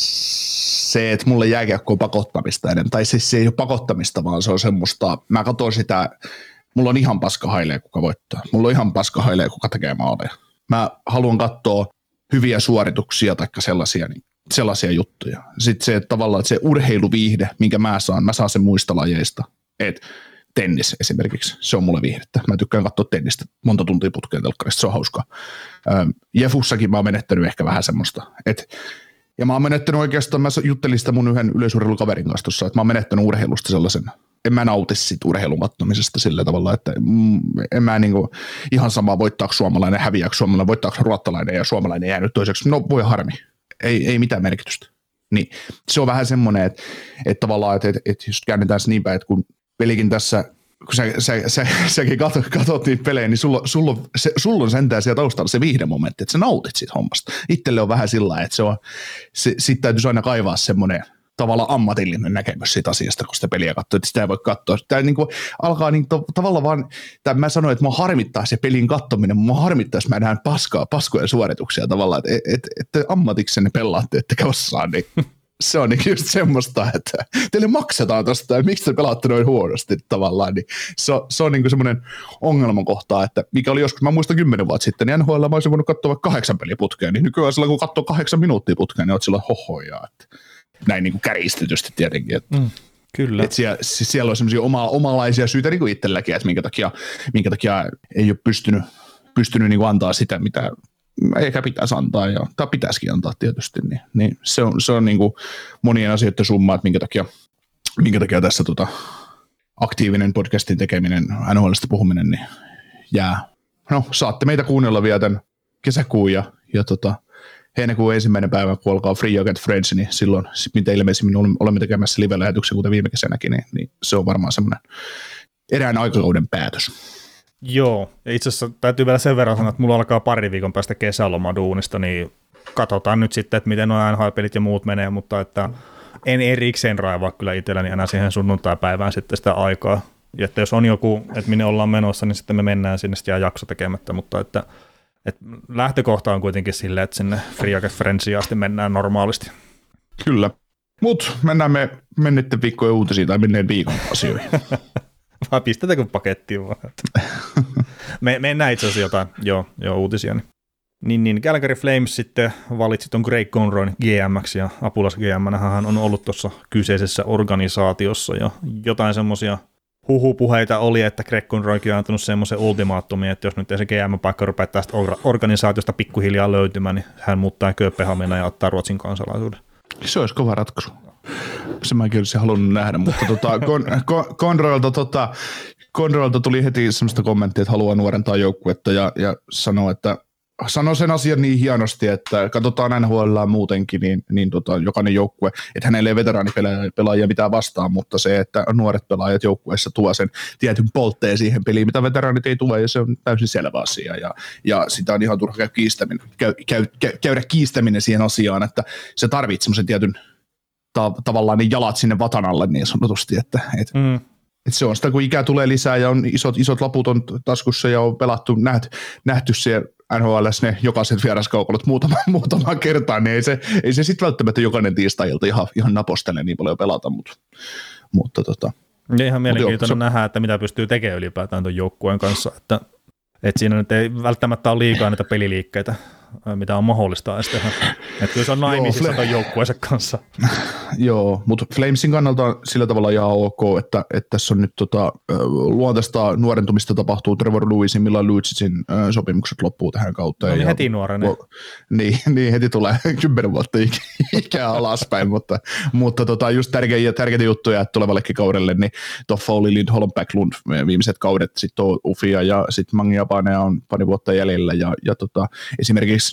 se, että mulle jääkiekko on pakottamista ennen, tai siis se ei ole pakottamista, vaan se on semmoista, mä katson sitä, mulla on ihan paska hailee, kuka voittaa. Mulla on ihan paska hailee, kuka tekee maaleja. Mä haluan katsoa hyviä suorituksia tai sellaisia, niin, sellaisia juttuja. Sitten se, että tavallaan että se urheiluviihde, minkä mä saan, mä saan sen muista lajeista. Et tennis esimerkiksi, se on mulle viihdettä. Mä tykkään katsoa tennistä monta tuntia putkeen telkkarista, se on hauskaa. Jefussakin mä oon menettänyt ehkä vähän semmoista, että ja mä oon menettänyt oikeastaan, mä juttelin sitä mun yhden yleisurheilukaverin kanssa tossa, että mä oon menettänyt urheilusta sellaisen, en mä nauti siitä urheilun katsomisesta sillä tavalla, että en mä niinku ihan samaa voittaako suomalainen, häviääkö suomalainen, voittaako ruottalainen ja suomalainen jäänyt toiseksi, no voi harmi, ei, ei mitään merkitystä. Niin se on vähän semmoinen, että, että tavallaan, että, että, että jos käännetään se niin päin, että kun pelikin tässä, kun sä, sä, sä, säkin katot, katot niitä pelejä, niin sulla, sulla, on, se, sulla on sentään siellä taustalla se viihdemomentti, että sä nautit siitä hommasta. Itselle on vähän sillä lailla, että se on, se, sit täytyisi aina kaivaa semmoinen tavallaan ammatillinen näkemys siitä asiasta, kun sitä peliä katsoo, että sitä ei voi katsoa. Tämä niin kuin alkaa niin to, tavallaan vaan, mä sanoin, että mua harmittaa se pelin katsominen, mua harmittaa, jos mä näen paskaa, paskoja suorituksia tavallaan, että et, et, et ammatiksenne pelaatte, ettekä osaa, niin se on niin just semmoista, että teille maksetaan tosta, ja miksi te pelaatte noin huonosti tavallaan, niin se on, se on niin kuin semmoinen ongelmakohta, että mikä oli joskus, mä muistan kymmenen vuotta sitten, niin N H L mä olisin voinut katsoa vaikka kahdeksan peliä putkeen, niin nykyään sillä kun katsoo kahdeksan minuuttia putkeen, niin oot sillä hohoja, että näin niin kuin kärjistetysti tietenkin, että mm, kyllä. Että siellä, siellä on semmoisia oma, omalaisia syitä niin kuin itselläkin, että minkä takia, minkä takia ei ole pystynyt, pystynyt niin kuin antaa sitä, mitä eikä pitäisi antaa, ja, tai pitäisikin antaa tietysti, niin, niin se on, se on niin kuin monien asioiden summa, että minkä takia, minkä takia tässä tota, aktiivinen podcastin tekeminen, N H L:stä puhuminen, niin jää. No, saatte meitä kuunnella vielä tämän kesäkuun ja, ja tota, heinäkuun ensimmäinen päivä, kun alkaa Free Agent Friends, niin silloin, mitä ilmeisimmin olemme tekemässä live-lähetyksen, kuten viime kesänäkin, niin, niin se on varmaan semmoinen erään aikakauden päätös. Joo, ja itse asiassa täytyy vielä sen verran sanoa, että mulla alkaa pari viikon päästä kesäloma duunista, niin katsotaan nyt sitten, että miten nuo N H L-pelit ja muut menee, mutta että en erikseen raivaa kyllä itselläni enää siihen sunnuntai-päivään sitten sitä aikaa. Ja että jos on joku, että minne ollaan menossa, niin sitten me mennään sinne, sitten jää jakso tekemättä, mutta että, että lähtökohta on kuitenkin silleen, että sinne Free Agent Friendsiin asti mennään normaalisti. Kyllä, mutta mennään me menneiden viikkojen uutisiin tai menneen viikon asioihin. Vai pistetäänkö pakettiin vaan? Me, mennään itse asiassa jotain, joo, joo uutisia. Niin, niin, niin Calgary Flames sitten valitsi ton Greg Conroyn G M:ksi ja apulas G M:nä hän on ollut tuossa kyseisessä organisaatiossa ja jotain semmoisia huhupuheita oli, että Greg Conroykin on antanut semmoisen ultimaattumin, että jos nyt ei se G M-paikka rupea tästä organisaatiosta pikkuhiljaa löytymään, niin hän muuttaa Kööpenhaminaan ja ottaa Ruotsin kansalaisuuden. Se olisi kova ratkaisu. Se mäkin olisin halunnut nähdä, mutta tota, Conroylta tota, Conroylta tuli heti semmoista kommenttia, että haluaa nuorentaa joukkuetta ja, ja sanoo, että sanoi sen asian niin hienosti, että katsotaan N H L muutenkin, niin, niin tota, jokainen joukkue, että hänellä ei veteraanipelaajia mitään vastaan, mutta se, että nuoret pelaajat joukkueessa tuo sen tietyn poltteen siihen peliin, mitä veteraanit ei tue, ja se on täysin selvä asia, ja, ja sitä on ihan turha käydä kiistäminen, käy, käy, käydä kiistäminen siihen asiaan, että se tarvitsee semmoisen tietyn ta- tavallaan niin jalat sinne vatan alle niin sanotusti, että et, mm. et se on sitä, kun ikää tulee lisää ja on isot, isot laput on taskussa ja on pelattu, nähty, nähty siellä N H L:ssä ne jokaiset vieraskaukolot muutama, muutama kertaa, niin ei se, ei se sitten välttämättä jokainen tiistai-ilta ihan, ihan napostele niin paljon pelata, mutta, mutta tota. Ja ihan mielenkiintoinen jo, nähdä, että mitä pystyy tekemään ylipäätään tuon joukkueen kanssa, että, että siinä nyt ei välttämättä ole liikaa näitä peliliikkeitä, mitä on mahdollista edes tehdä. Että kyllä se on naimisissa tuon joukkueensa kanssa. Joo, mutta Flamesin kannalta on sillä tavalla ihan ok, että, että tässä on nyt tota, luontaista nuorentumista tapahtuu Trevor Lewisin, millä Lucicin sopimukset loppuu tähän kautta. No niin heti nuorena. Niin, niin, heti tulee kymmenen vuotta ikää alaspäin, mutta, mutta tota, just tärkeitä, tärkeitä juttuja tulevallekin kaudelle, niin Toffoli, Lindholm, Backlund viimeiset kaudet, sitten on Ufia ja sitten Mangi Japane on pari vuotta jäljellä ja, ja tota, esimerkiksi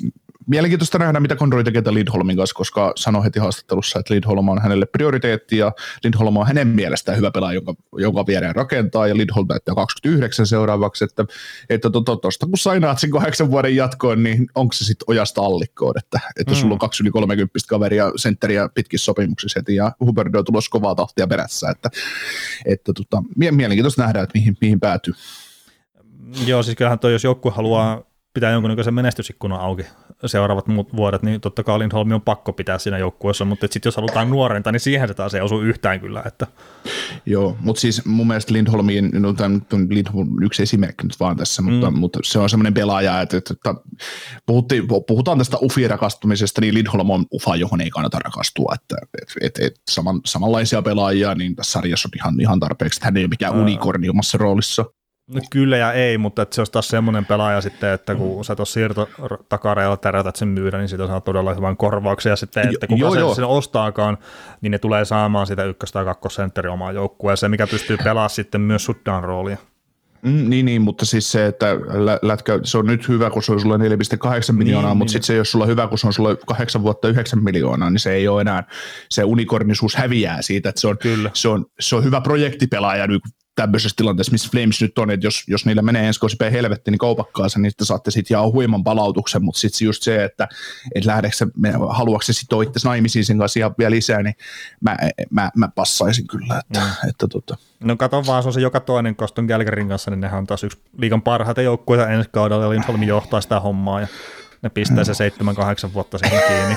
mielenkiintoista nähdä, mitä Conroy tekee Lindholmin kanssa, koska sanoi heti haastattelussa, että Lindholm on hänelle prioriteetti ja Lindholm on hänen mielestään hyvä pelaaja, jonka, jonka viereen rakentaa ja Lindholm täyttää kaksikymmentäyhdeksän seuraavaksi, että että tuosta to, to, kun sainaat sen kahdeksan vuoden jatkoon, niin onko se sitten ojasta allikkoon, että, että mm. sulla on kaksi yli kolmekymppistä kaveria sentteriä pitkissä sopimuksissa heti ja Huberdeau on tulossa kovaa tahtia perässä, että, että tota, mielenkiintoista nähdä, että mihin, mihin päätyy. Joo, siis kyllähän toi, jos joukkue haluaa pitää jonkunnäköisen menestysikkunan auki seuraavat muut vuodet, niin totta kai Lindholm on pakko pitää siinä joukkueessa, mutta sitten jos halutaan nuorenta, niin siihen se taas ei osu yhtään kyllä. Että. Joo, mutta siis mun mielestä Lindholmin, no tämä on Lindholm yksi esimerkki nyt vaan tässä, mutta, mm. mutta se on semmoinen pelaaja, että, että, että puhutaan tästä Ufin rakastumisesta, niin Lindholm on Ufa, johon ei kannata rakastua, että, että, että, että saman, samanlaisia pelaajia, niin tässä sarjassa on ihan, ihan tarpeeksi, että hän ei ole mikään unikorni omassa roolissa. No kyllä ja ei, mutta että se olisi taas semmoinen pelaaja sitten, että kun sä tuossa siirtotakareilla tärätät sen myydä, niin siitä saa todella hyvän korvauksia ja sitten, että kuka sen, sen ostaakaan, niin ne tulee saamaan sitä ykkös- tai kakkosentteriä omaan joukkueeseen, mikä pystyy pelaamaan sitten myös shutdown roolia. Mm, niin, niin, mutta siis se, että lätkä, se on nyt hyvä, kun se on sulla neljä pilkku kahdeksan miljoonaa, niin, mutta niin, sitten se, jos sulla on hyvä, kun se on sulla kahdeksan vuotta yhdeksän miljoonaa, niin se ei ole enää, se unikornisuus häviää siitä, että se on, se on, se on hyvä projektipelaaja nyt, tämmöisessä tilanteessa, missä Flames nyt on, että jos, jos niillä menee ensi kausi päin helvettiin, niin kaupakkaa sen, niin sitten saatte sitten jaa huiman palautuksen, mutta sitten just se, että et lähdetkö se, haluatko se sitten itse naimisiin sen kanssa ihan vielä lisää, niin mä, mä, mä passaisin kyllä. Että, mm. että, tota. No kato vaan, se on se joka toinen Coston Gallagherin kanssa, niin nehän on taas yksi liigan parhaita joukkueita ensi kaudella, ja Lindholm johtaa sitä hommaa, ja ne pistää mm. se seitsemän, kahdeksan vuotta siihen kiinni.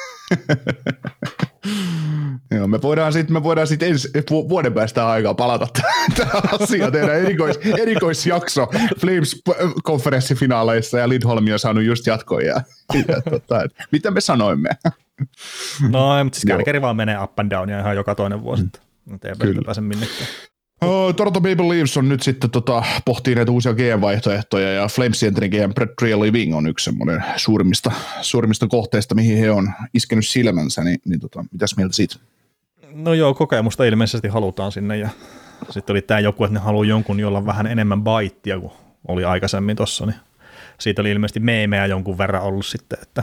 Joo, me voidaan sitten me voidaan sit ensi vuoden päästä aikaa palata tähän asiaan, tehdä erikois, erikoisjakso Flames-konferenssifinaaleissa ja Lindholm on saanut just jatkoja. Ja, ja, tota, mitä me sanoimme? No, mutta siis Calgary vaan menee up and down ja ihan joka toinen vuosi, mm. että ei pääse minnekään. Oh, Toronto Maple Leafs on nyt sitten tota, pohtii näitä uusia G M-vaihtoehtoja ja Flamesin entinen G M Brett Treliving on yksi semmoinen suurimmista, suurimmista kohteista, mihin he on iskenyt silmänsä, niin, niin tota, mitäs mieltä siitä? No joo, kokemusta ilmeisesti halutaan sinne ja sitten oli tämä joku, että ne haluaa jonkun, jolla on vähän enemmän baittia kuin oli aikaisemmin tuossa, niin siitä oli ilmeisesti meemejä jonkun verran ollut sitten, että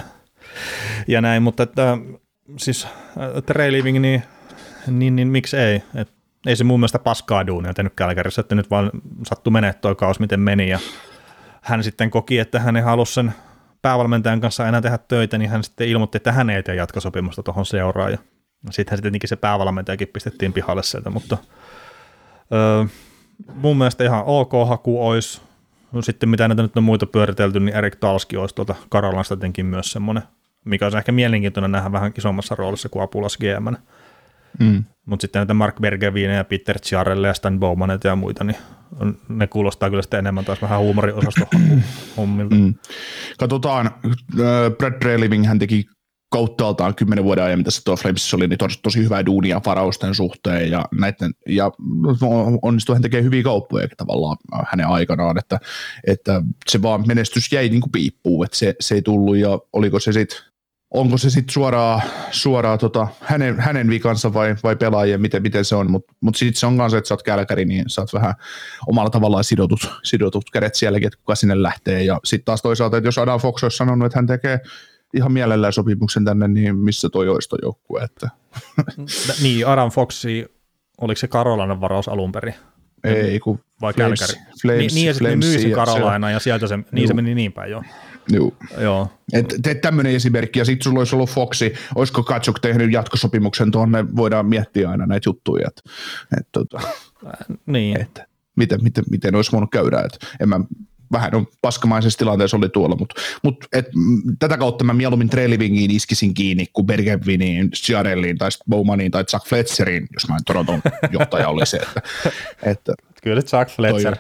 ja näin, mutta että siis Treliving, niin, niin, niin miksi ei, että ei se mun mielestä paskaa duunia tehnyt Calgaryssa, että nyt vaan sattui menee toi kaus, miten meni, ja hän sitten koki, että hän ei halua sen päävalmentajan kanssa enää tehdä töitä, niin hän sitten ilmoitti, että hän ei tee jatkosopimusta tuohon seuraan, ja sittenhän sitten tietenkin se päävalmentajakin pistettiin pihalle sieltä, mutta öö, mun mielestä ihan ok haku olisi, no sitten mitä näitä nyt on muita pyöritelty, niin Erik Talski olisi tuolta Karolansta tietenkin myös semmoinen, mikä olisi ehkä mielenkiintoinen nähdä vähän isommassa roolissa kuin apulas G M. Mm. Mutta sitten näitä Mark Bergevine ja Peter Chiarelle ja Stan Bowmanet ja muita, niin ne kuulostaa kyllä sitten enemmän taas vähän huumoriosaston hommilta. Mm. Katsotaan, äh, Brad Treliving hän teki kauttaaltaan kymmenen vuoden ajan, mitä se tuo Flamesissa oli, niin tosi, tosi hyvää duunia varausten suhteen ja, näiden, ja onnistui hän tekee hyviä kauppoja tavallaan hänen aikanaan, että, että se vaan menestys jäi niin kuin piippuun, että se, se ei tullut ja oliko se sitten onko se sitten suoraan, suoraan tota, hänen, hänen vikansa vai, vai pelaajien, miten, miten se on, mutta mut sitten se on kanssa, että sä oot Calgary, niin sä oot vähän omalla tavallaan sidotut, sidotut kädet sielläkin, että kuka sinne lähtee, ja sitten taas toisaalta, että jos Adam Fox olisi sanonut, että hän tekee ihan mielellään sopimuksen tänne, niin missä toi olisi toi joukkue, että niin, Adam Foxi, oliko se Karolainen varaus alun perin? Ei, kun vai Calgary. Niin, niin ja sitten ne myi Karolaina, ja sieltä se, niin se meni niin päin, joo. Joo. Joo. Et, teet tämmöinen esimerkki, ja sitten sulla olisi ollut Foxi, olisiko Katsuk tehnyt jatkosopimuksen tuonne, voidaan miettiä aina näitä juttuja, että et, tota, niin. et, miten, miten, miten olisi voinut käydä, että en mä vähän on paskamaisessa tilanteessa oli tuolla, mutta mut, tätä kautta mä mieluummin Trelivingiin iskisin kiinni kuin Bergeviniin, Chiarelliin tai Bowmaniin tai Chuck Fletcheriin, jos mä en Toronton johtaja olisi. Että, että kyllä Chuck Fletcher.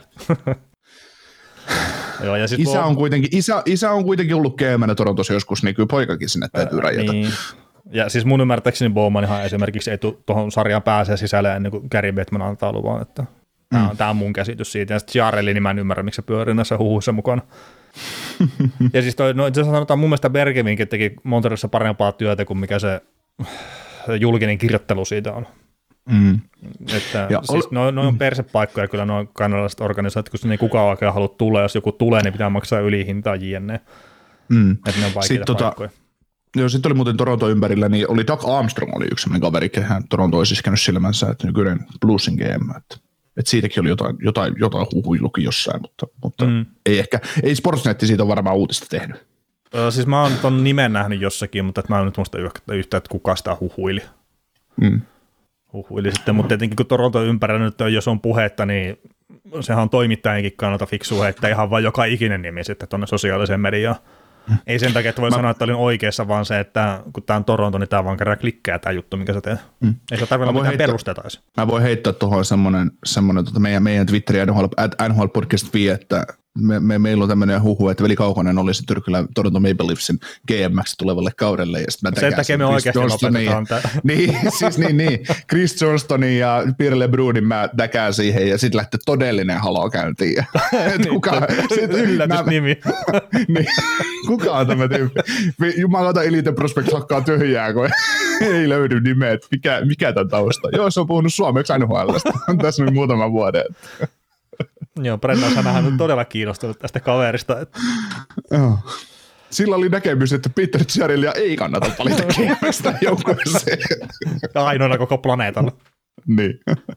Joo, ja isä, on kuitenkin, isä, isä on kuitenkin ollut keemänä Torontossa joskus, niin kyllä poikakin sinne täytyy äh, rajata. Niin. Ja siis mun ymmärtääkseni Bowmanihan esimerkiksi ei tuohon sarjaan pääse sisälle ennen kuin Gary Bettman antaa luvan, että mm. tämä, on, tämä on mun käsitys siitä. Ja sitten Chiarelli, niin mä en ymmärrä, miksi se pyörii näissä huhuissa mukana. Ja siis toi, no itse asiassa sanotaan, mun mielestä Bergevinkin teki Montrealissa parempaa työtä kuin mikä se julkinen kirjoittelu siitä on. Mm. Että ja siis ol... noin no on persepaikkoja kyllä noin kanadalaiset organisaatiot, kun sinne ei kukaan oikein halua tulla, jos joku tulee, niin pitää maksaa ylihintaa jne. Mm. Että ne on vaikeita paikkoja. Tota, joo, sitten oli muuten Toronto ympärillä, niin oli Doug Armstrong oli yksi sellainen kaveri, hän Toronto olisi iskenyt silmänsä, että nykyinen Bluesin G M, että, että siitäkin oli jotain, jotain, jotain huhuilukin jossain, mutta, mutta mm. ei ehkä, ei Sportsnetti siitä ole varmaan uutista tehnyt. Ö, siis mä oon ton nimen nähnyt jossakin, mutta et mä en nyt muista yhtään, että kuka sitä huhuili. Mm. Huhuili sitten, mutta tietenkin kun Toronto ympärillä nyt jos on puhetta, niin sehän on toimittajienkin kannalta fiksua, että ihan vaan joka ikinen nimi sitten tuonne sosiaaliseen mediaan. Mm. Ei sen takia, että voi mä... sanoa, että olin oikeassa, vaan se, että kun tämä on Toronto, niin tämä vaan kerran klikkää tämä juttu, mikä sä teet. Mm. Ei se tarvitse mitään perusteita. Mä voin heittää tuohon semmoinen, semmoinen tota meidän, meidän Twitterin N H L Podcast vie, että me, me, meillä on tämmöinen huhu, että Veli Kaukonen olisi Tyrkylä Toronto Maple Leafsin G M:ksi tulevalle kaudelle. Ja mä sen takia me oikeasti lopetetaan tämä. Niin, siis niin, niin. Chris Johnstonin ja Pierre LeBrunin mä täkään siihen ja sitten lähtee todellinen halo käyntiin. Kuka, yllätysnimi. Niin, kuka on tämä tyyppi? Jumalauta Elite Prospect hakkaa tyhjää, kun ei löydy nimeä, mikä, mikä tämän tausta. Joo, se on puhunut suomeksi N H L:stä. On tässä nyt muutaman vuoden. Joo, Brennan sanahan on todella kiinnostunut tästä kaverista. Että... Joo. Sillä oli näkemys, että Peter Chiarillia ei kannata valita G M:stä joukkueeseen. Ainoana koko planeetalla. Niin.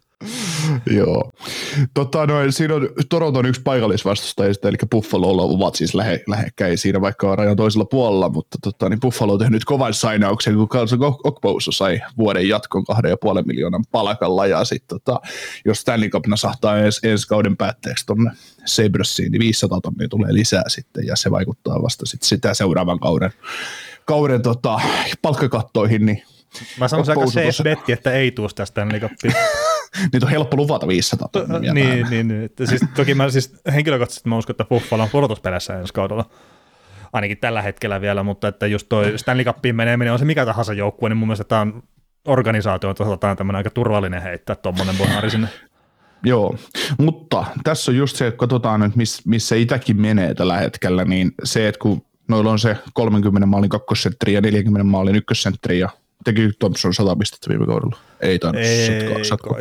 Joo. Tota, noin, siinä on Toronton yksi paikallisvastustajista, eli Buffalolla ovat siis lähe, lähekkäin siinä, vaikka on rajan toisella puolella, mutta tota, niin Buffalo on tehnyt kovan sainauksen, kun Carlson Okposo sai vuoden jatkon kahden ja puolen miljoonan palkalla, ja sitten tota, jos Stanley Cup nasahtaa ensi, ensi kauden päätteeksi tuonne Sabresiin, niin viisisataa tonnia tulee lisää sitten, ja se vaikuttaa vasta sit sitä seuraavan kauden, kauden tota, palkkakattoihin, niin mä sanoisin aika safe betti, että ei tuossa tästä Stanley Cupia. Niitä on helppo luvata viisisataa tonnia. Niin, niin, niin. Siis, toki mä siis henkilökohtaisesti mä uskon, että Buffalo on pudotuspeleissä ensi kaudella. Ainakin tällä hetkellä vielä, mutta että just toi Stanley Cupiin meneminen on se mikä tahansa joukkue, niin mun mielestä tämä on organisaation tasoltaan tämmöinen aika turvallinen heittää tuommoinen bonari sinne. Joo, mutta tässä on just se, että katsotaan nyt, missä Itäkin menee tällä hetkellä, niin se, että kun noilla on se kolmenkymmenen maalin kakkosentteri ja neljänkymmenen maalin ykkössentteri ja teki Thompson sata pistettä viime kaudella. Ei tainnut satko.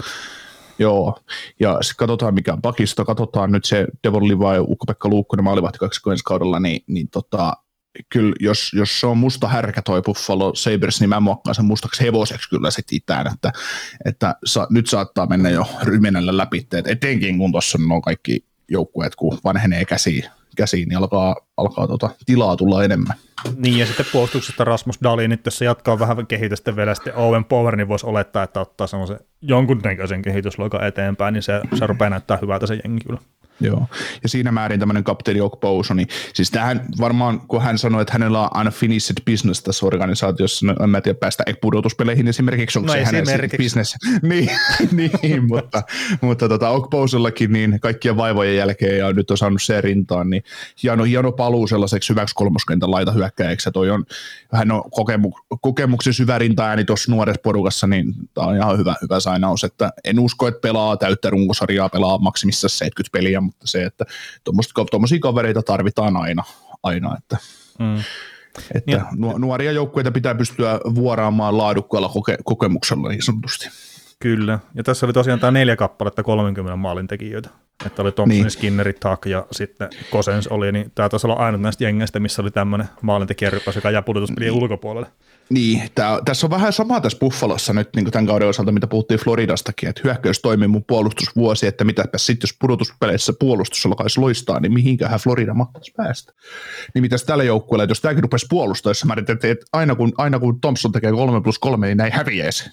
Joo, ja katsotaan mikä on pakisto, katsotaan nyt se Devon Levi ja Ukko-Pekka Luukkonen maalivahti kaksikko ensi kaudella, niin, niin tota, kyllä jos, jos se on musta härkä toi Buffalo Sabres, niin mä muokkaan sen mustaksi hevoseksi kyllä sit itään, että, että sa, nyt saattaa mennä jo ryminällä läpi, et etenkin kun tuossa on kaikki joukkueet, kun vanhenee käsiin, käsiin niin alkaa, alkaa tota, tilaa tulla enemmän. Niin, ja sitten puolustuksesta Rasmus Dahlin, nyt jos se jatkaa vähän kehitystä vielä sitten Owen Power, niin voisi olettaa, että ottaa semmoisen jonkunnäköisen kehitysloikan eteenpäin, niin se, se rupeaa näyttää hyvältä se jengi kyllä. Joo, ja siinä määrin tämmöinen kapteeni Okposo, niin siis tähän varmaan, kun hän sanoi, että hänellä on unfinished business tässä organisaatiossa, no en mä tiedä päästä pudotuspeleihin esimerkiksi, onko no se hänen business, niin, niin, mutta, mutta tota, Okposollakin niin kaikkien vaivojen jälkeen ja nyt on saanut se rintaan, niin hieno, hieno paluu sellaiseksi hyväksi kolmoskentän laita hyökkäjäksi, toi on, hän on kokemu, kokemuksen syvä rinta-ääni tuossa nuoressa porukassa, niin tämä on ihan hyvä, hyvä sainaus, että en usko, että pelaa täyttä runkosarjaa, pelaa maksimissa seitsemänkymmentä peliä, mutta se, että tuommoisia kavereita tarvitaan aina, aina että, mm. että ja, nuoria joukkueita pitää pystyä vuoraamaan laadukkaalla koke, kokemuksella niin sanotusti. Kyllä, ja tässä oli tosiaan tämä neljä kappaletta kolmenkymmenen maalin tekijöitä, että oli Thompson, niin. Skinneri, Tak ja sitten Cosens oli, niin tämä taisi olla ainut näistä jengeistä, missä oli tämmöinen maalintekijärypäs, joka jää pudotuspelien niin. ulkopuolelle. Niin, tää, tässä on vähän sama tässä Buffalossa nyt niin kuin tämän kauden osalta, mitä puhuttiin Floridastakin, että hyökkäys toimii mun puolustusvuosi, että mitäpä sitten jos pudotuspeleissä puolustus alkaisi loistaa, niin mihinkähän Florida mahtaisi päästä. Niin mitäs tällä joukkueella, että jos tämäkin rupesi puolustaessa, mä ajattelin, että aina kun, aina kun Thompson tekee kolme plus kolme, niin näin häviäisi.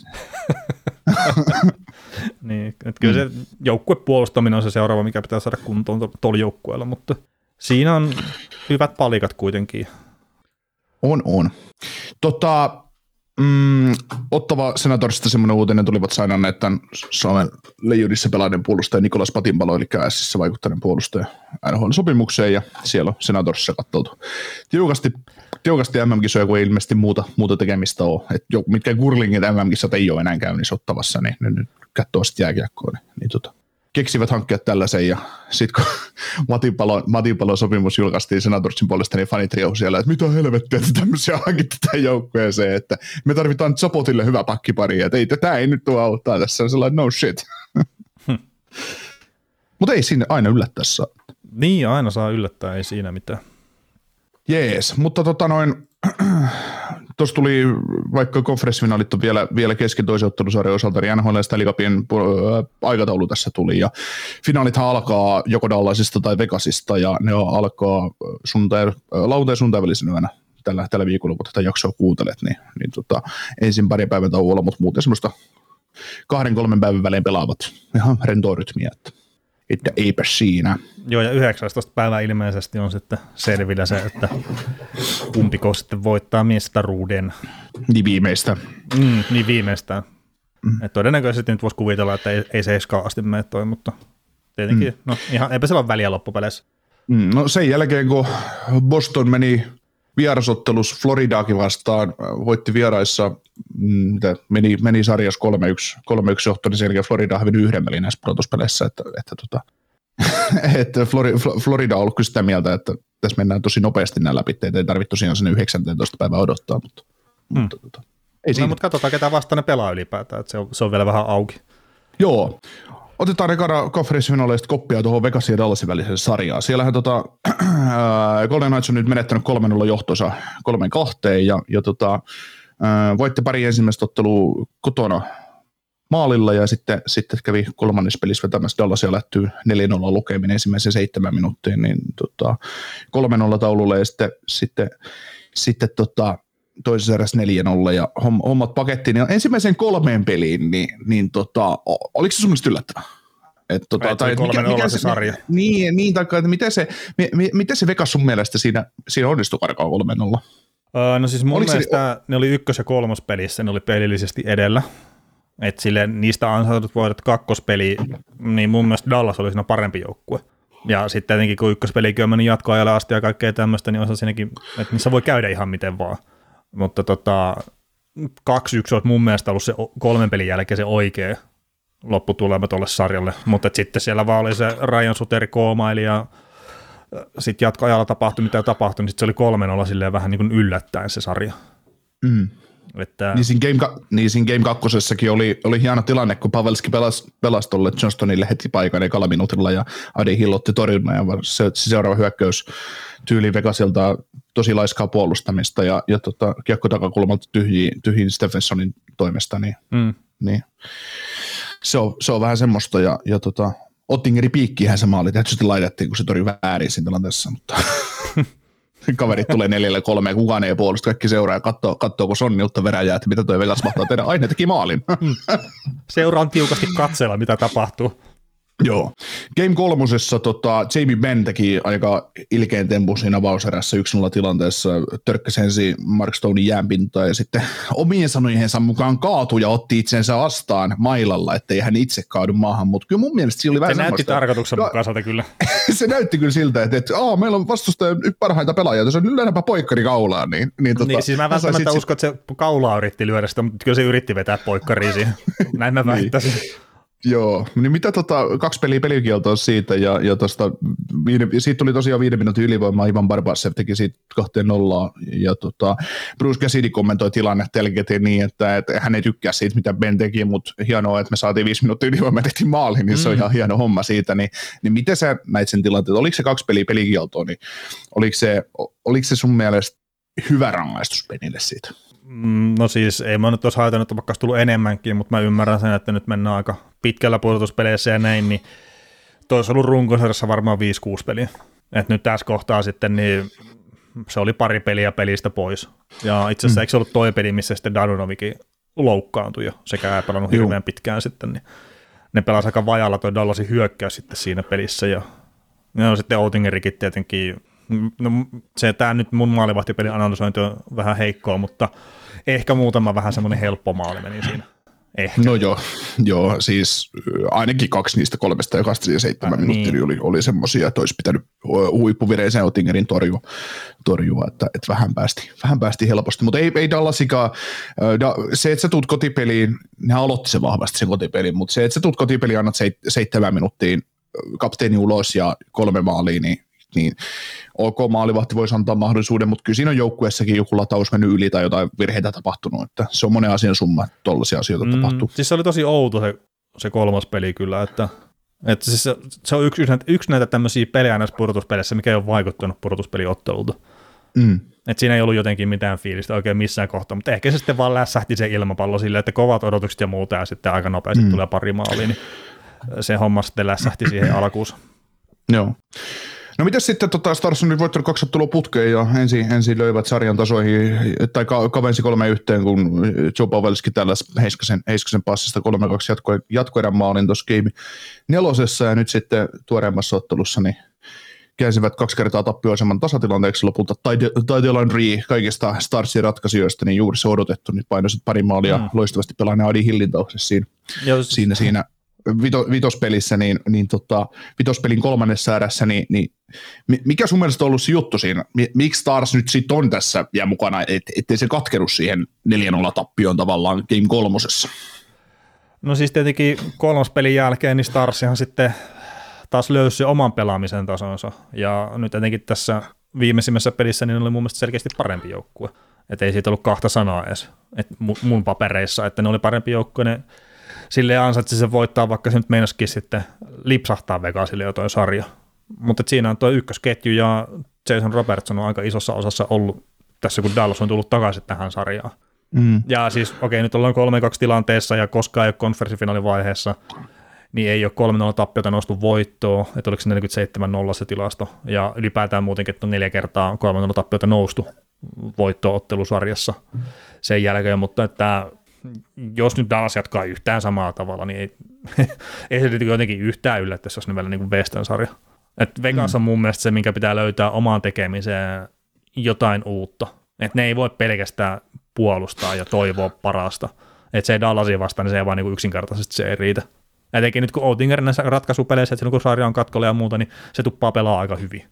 Niin, että kyllä se joukkuepuolustaminen on se seuraava, mikä pitää saada kuntoon tuolla joukkueella, mutta siinä on hyvät palikat kuitenkin. On, on. Tota, mm, Ottava Senatorsista semmoinen uutinen tulivat sainanneet tämän Suomen Leijudissa pelainen puolustaja Nikolas Patinpalo, eli Ässissä vaikuttaneen puolustaja N H L-sopimukseen, ja siellä on Senatorsissa katsottu tiukasti, tiukasti M M-kisoja, kun ei ilmeisesti muuta, muuta tekemistä ole. Et jo, mitkä curlingit M M-kisat ei ole enää käynnissä Ottavassa, niin ne nyt katsoo sitten jääkiekkoon. Niin, niin tota. Keksivät hankkia tällaisen, ja sitten kun Matinpalon, Matinpalon sopimus julkaistiin Senatorsin puolesta, niin fanit riauhu siellä, että mitä helvettiä, että tämmöisiä hankitte tähän joukkueeseen, että me tarvitaan Zapotille hyvä pakkipari, että ei, tämä ei nyt tuo auttaa, tässä on sellainen no shit. Hmm. Mutta ei siinä aina yllättää saa. Niin, aina saa yllättää, ei siinä mitään. Jees, mutta tota noin, tuossa tuli, vaikka konferenssifinaalit on vielä, vielä kesken toisen ottelusarjan osalta, niin N H L ja Stanley Cupin äh, aikataulu tässä tuli, ja finaalithan alkaa joko Dallasista tai Vegasista, ja ne alkaa sunnuntai, äh, lauantai- ja sunnuntai välisenä yönä tällä, tällä viikolla, kun tätä jaksoa kuuntelet, niin, niin tota, ensin pari päivän tauolla, mutta muuten semmoista kahden, kolmen päivän välein pelaavat ihan rentoa rytmiä, että, että eipä siinä. Joo, ja yhdeksästoista päivää ilmeisesti on sitten selvillä se, että kumpiko sitten voittaa mestaruuden. Niin viimeistä. Mm, niin viimeistään. Mm. Et todennäköisesti nyt voisi kuvitella, että ei, ei seiskaan asti mene toi, mutta tietenkin, mm. no ihan eipä sillä ole väliä loppupeleissä. Mm, no sen jälkeen, kun Boston meni vierasottelus Floridaakin vastaan, voitti vieraissa, mitä, meni, meni sarjassa kolme yksi johto, niin sen jälkeen Florida on hävinnyt yhden pelin näissä pudotuspeleissä, että, että, tota, että Florida on ollut kyllä sitä mieltä, että tässä mennään tosi nopeasti nämä läpi, ei tarvitse tosiaan sinne yhdeksäntoista päivää odottaa, mutta, mm. mutta tota, ei siinä. No, mutta katsotaan, ketä vastaan ne pelaa ylipäätään, että se on, se on vielä vähän auki. Joo. Otetaan ekana konferenssifinaaleista koppia tuohon Vegasin ja Dallasin väliseen sarjaan. Siellähän tota, äh, Golden Knights on nyt menettänyt kolme nolla johtonsa kolmeen kahteen ja, ja tota, äh, voitte pari ensimmäistä ottelua kotona maalilla ja sitten, sitten kävi kolmannessa pelissä vetämässä Dallasia lähtyy neljä nolla lukeminen ensimmäisen seitsemän minuuttiin, niin tota, kolme nolla taululle ja sitten, sitten, sitten tota, toisessa erässä neljä nolla ja hommat pakettiin. Ja ensimmäisen kolmeen peliin, niin, niin tota, oliko se sun mielestä yllättävää? Et, tota, et tai mikä, mikä se, se sarja. Niin, niin taikka, että miten se, mi, miten se Vegas sun mielestä siinä, siinä onnistui karkaa kolme nolla? Öö, no siis mun oliko mielestä se, ne oli ykkös- ja kolmospelissä, ne oli pelillisesti edellä. Että sille niistä ansaitut voidat kakkospeli, niin mun mielestä Dallas oli siinä parempi joukkue. Ja sitten tietenkin kun ykköspelikin on mennyt jatkoajalle asti ja kaikkea tämmöistä, niin osa siinäkin, että niissä voi käydä ihan miten vaan. Mutta tota, kaksi yksi on mun mielestä ollut se kolmen pelin jälkeen se oikea lopputulema tuolle sarjalle, mutta sitten siellä vaan oli se Ryan Suteri koomaili ja sitten jatkoajalla tapahtui mitä tapahtui, niin sitten se oli kolmen olla silleen vähän niin kuin yllättäen se sarja. Mm. Että... Niin, siinä game, niin siinä game kakkosessakin oli, oli hieno tilanne, kun Pavelski pelasi, pelasi tuolle Johnstonille heti paikan ekalla minuutilla ja Adi Hill otti torjunnan ja se, se seuraava hyökkäys tyyli Vegasilta tosi laiskaa puolustamista ja, ja tota, kiekko takakulmalta tyhjiin, tyhjiin Stephensonin toimesta, niin, mm. niin se, on, se on vähän semmoista ja, ja tota, Ottingeri piikkiinhän se maali tietysti laitettiin, kun se torjui väärin siinä tilanteessa, mutta kaverit tulee neljälle kolmeen, kukaan ei puolusta, kaikki seuraa ja katsoo, katsoo kun Sonnilta veräjää, että mitä toi Vegas mahtaa tehdä, aina teki maalin. Seuraan tiukasti katsella, mitä tapahtuu. Joo. Game kolmosessa tota, Jamie Benn teki aika ilkeän tempun siinä avauserässä yksi nolla tilanteessa, törkkäsi ensin Mark Stonein jäänpintaan ja sitten omien sanojensa mukaan kaatui ja otti itsensä vastaan mailalla, ettei hän itse kaadu maahan, mutta kyllä mun mielestä siinä oli vähän se näytti semmoista. Tarkoituksen mukaiselta kyllä. Se näytti kyllä siltä, että, että aa, meillä on vastustaja parhaita pelaajia, se on lyödäpä poikkari kaulaan. Niin, niin, tota, niin siis mä välttämättä sit... uskon, että se kaulaa yritti lyödä sitä, mutta kyllä se yritti vetää poikkariin siihen. Näin mä väittäisin. Joo, niin mitä tota, kaksi peliä pelikieltoa siitä, ja, ja tosta, viide, siitä tuli tosiaan viiden minuutin ylivoimaa, Ivan Barbashev teki siitä kahteen nollaa, ja tota, Bruce Cassidy kommentoi tilannetta jälkeen niin, että, että hän ei tykkää siitä, mitä Ben teki, mutta hienoa, että me saatiin viisi minuuttia ylivoimaa ja tehtiin maaliin, niin se on mm. ihan hieno homma siitä, niin, niin miten sä näit sen tilanteen, oliko se kaksi peliä pelikieltoa, niin oliko se, oliko se sun mielestä hyvä rangaistus Benille siitä? No siis ei mä nyt olisi haitannut, että vaikka olisi tullut enemmänkin, mutta mä ymmärrän sen, että nyt mennään aika pitkällä pudotuspeleissä ja näin, niin toi olisi ollut runkosarjassa varmaan viisi kuusi peliä. Että nyt tässä kohtaa sitten, niin se oli pari peliä pelistä pois. Ja itse asiassa mm. eikö se ollut toi peli, missä sitten Danunovikin loukkaantui jo, sekä ei pelannut hirveän Juh. pitkään sitten, niin ne pelasi aika vajalla toi Dallasin hyökkäys sitten siinä pelissä, ja, ja sitten Outingerikin tietenkin. No, se tämä nyt mun maalivahtipelin analysointi on vähän heikkoa, mutta ehkä muutama vähän semmoinen helppo maali meni siinä. Ehkä. No joo, joo, siis ainakin kaksi niistä kolmesta ja kaksi ja seitsemän äh, minuuttia niin. oli, oli semmoisia, että olisi pitänyt huippuvireisen Outingerin torjua, torjua että, että vähän, päästi, vähän päästi helposti, mutta ei, ei Dallasikaan, se, että sä tuut kotipeliin, ne aloitti se vahvasti sen kotipelin, mutta se, että sä tuut kotipeliin, annat seit, seitsemän minuuttiin kapteeni ulos ja kolme maalia, niin niin OK, maalivahti voisi antaa mahdollisuuden, mutta kyllä siinä on joukkueessakin joku lataus mennyt yli tai jotain virheitä tapahtunut, että se on monen asian summa, että tollaisia asioita mm, tapahtuu. Siis se oli tosi outo se, se kolmas peli kyllä, että, että siis se, se on yksi, yksi näitä tämmöisiä pelejä näissä pudotuspeleissä, mikä ei ole vaikuttanut pudotuspeliottelulta. Mm. Et siinä ei ollut jotenkin mitään fiilistä oikein missään kohtaa, mutta ehkä se sitten vaan lässähti se ilmapallo silleen, että kovat odotukset ja muuta, ja sitten aika nopeasti mm. tulee pari maalia, niin se homma sitten lässähti siihen alkuun. Joo. No mitäs sitten tota Stars on nyt voittanut kaksi ottelua putkeen ja ensin, ensin löivät sarjan tasoihin, tai ka- kavensi kolme yhteen, kun Joe Pavelski tällä Heiskasen, Heiskasen passista kolme kaksi jatko, jatkoerän maalin tuossa game nelosessa, ja nyt sitten tuoreemmassa ottelussa niin käänsivät kaksi kertaa tappioaseman tasatilanteeksi lopulta. Tide Landry kaikista Starsin ratkaisijoista, niin juuri se odotettu, niin painoisit pari maalia mm. loistavasti pelainen Adi Hillintauksessa siinä, siinä, siinä vito, vitospelissä, niin, niin tota, vitospelin kolmannessa erässä, niin, niin mikä sun mielestä on ollut se juttu siinä? Miksi Stars nyt sitten on tässä ja mukana, et, ettei se katkenut siihen neljä nolla tappioon tavallaan game kolmosessa? No siis tietenkin kolmospelin jälkeen niin Starsihan sitten taas löysi se oman pelaamisen tasonsa, ja nyt etenkin tässä viimeisimmässä pelissä niin oli mun mielestä selkeästi parempi joukkue. Että ei siitä ollut kahta sanaa edes et mun papereissa, että ne oli parempi joukkue, ne silleen ansaitsi sen voittaa, vaikka se nyt meinasikin sitten lipsahtaa Vegasille jo toi sarja. Mutta siinä on tuo ykkösketju, ja Jason Robertson on aika isossa osassa ollut tässä, kun Dallas on tullut takaisin tähän sarjaan. Mm. Ja siis okei, okay, nyt ollaan kolme kaksi tilanteessa, ja koskaan ei ole konferenssifinaalivaiheessa, niin ei ole kolme nolla tappiota noustu voittoon, että oliko se neljäkymmentäseitsemän nolla se tilasto, ja ylipäätään muutenkin, että on neljä kertaa kolme nolla tappiota noustu voitto-ottelusarjassa sen jälkeen, mutta että jos nyt Dallas jatkaa yhtään samalla tavalla, niin ei, ei se jotenkin yhtään yllättäisi, jos ne vielä niin kuin Western sarja. Et Vegas on mun mielestä se, minkä pitää löytää omaan tekemiseen jotain uutta. Et ne ei voi pelkästään puolustaa ja toivoa parasta. Et se ei Dallasia vastaan, niin se ei vaan niin kuin yksinkertaisesti se ei riitä. Etenkin nyt kun Oettinger näissä ratkaisupeleissä, että silloin kun sarja on katkolla ja muuta, niin se tuppaa pelaa aika hyvin.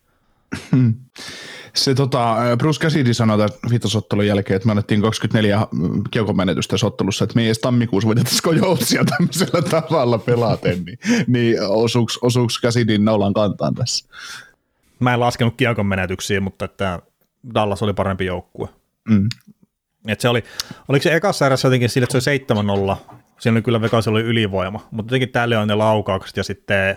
Se tota, Bruce Cassidy sanoi tämän vitosottelun jälkeen, että me annettiin kaksikymmentäneljä kiekon menetystä sottelussa, että me ei edes tammikuussa voitettaisiko Joutsia tämmöisellä tavalla pelaten, niin, niin osuuks, osuuks Cassidyn naulan kantaan tässä? Mä en laskenut kiekon menetyksiä, mutta että Dallas oli parempi joukkue. Mm. Et se oli, oliko se ekassa erässä jotenkin sille, että se oli seitsemän nolla, siinä oli kyllä Vegasilla oli ylivoima, mutta jotenkin täällä on ne laukaukset ja sitten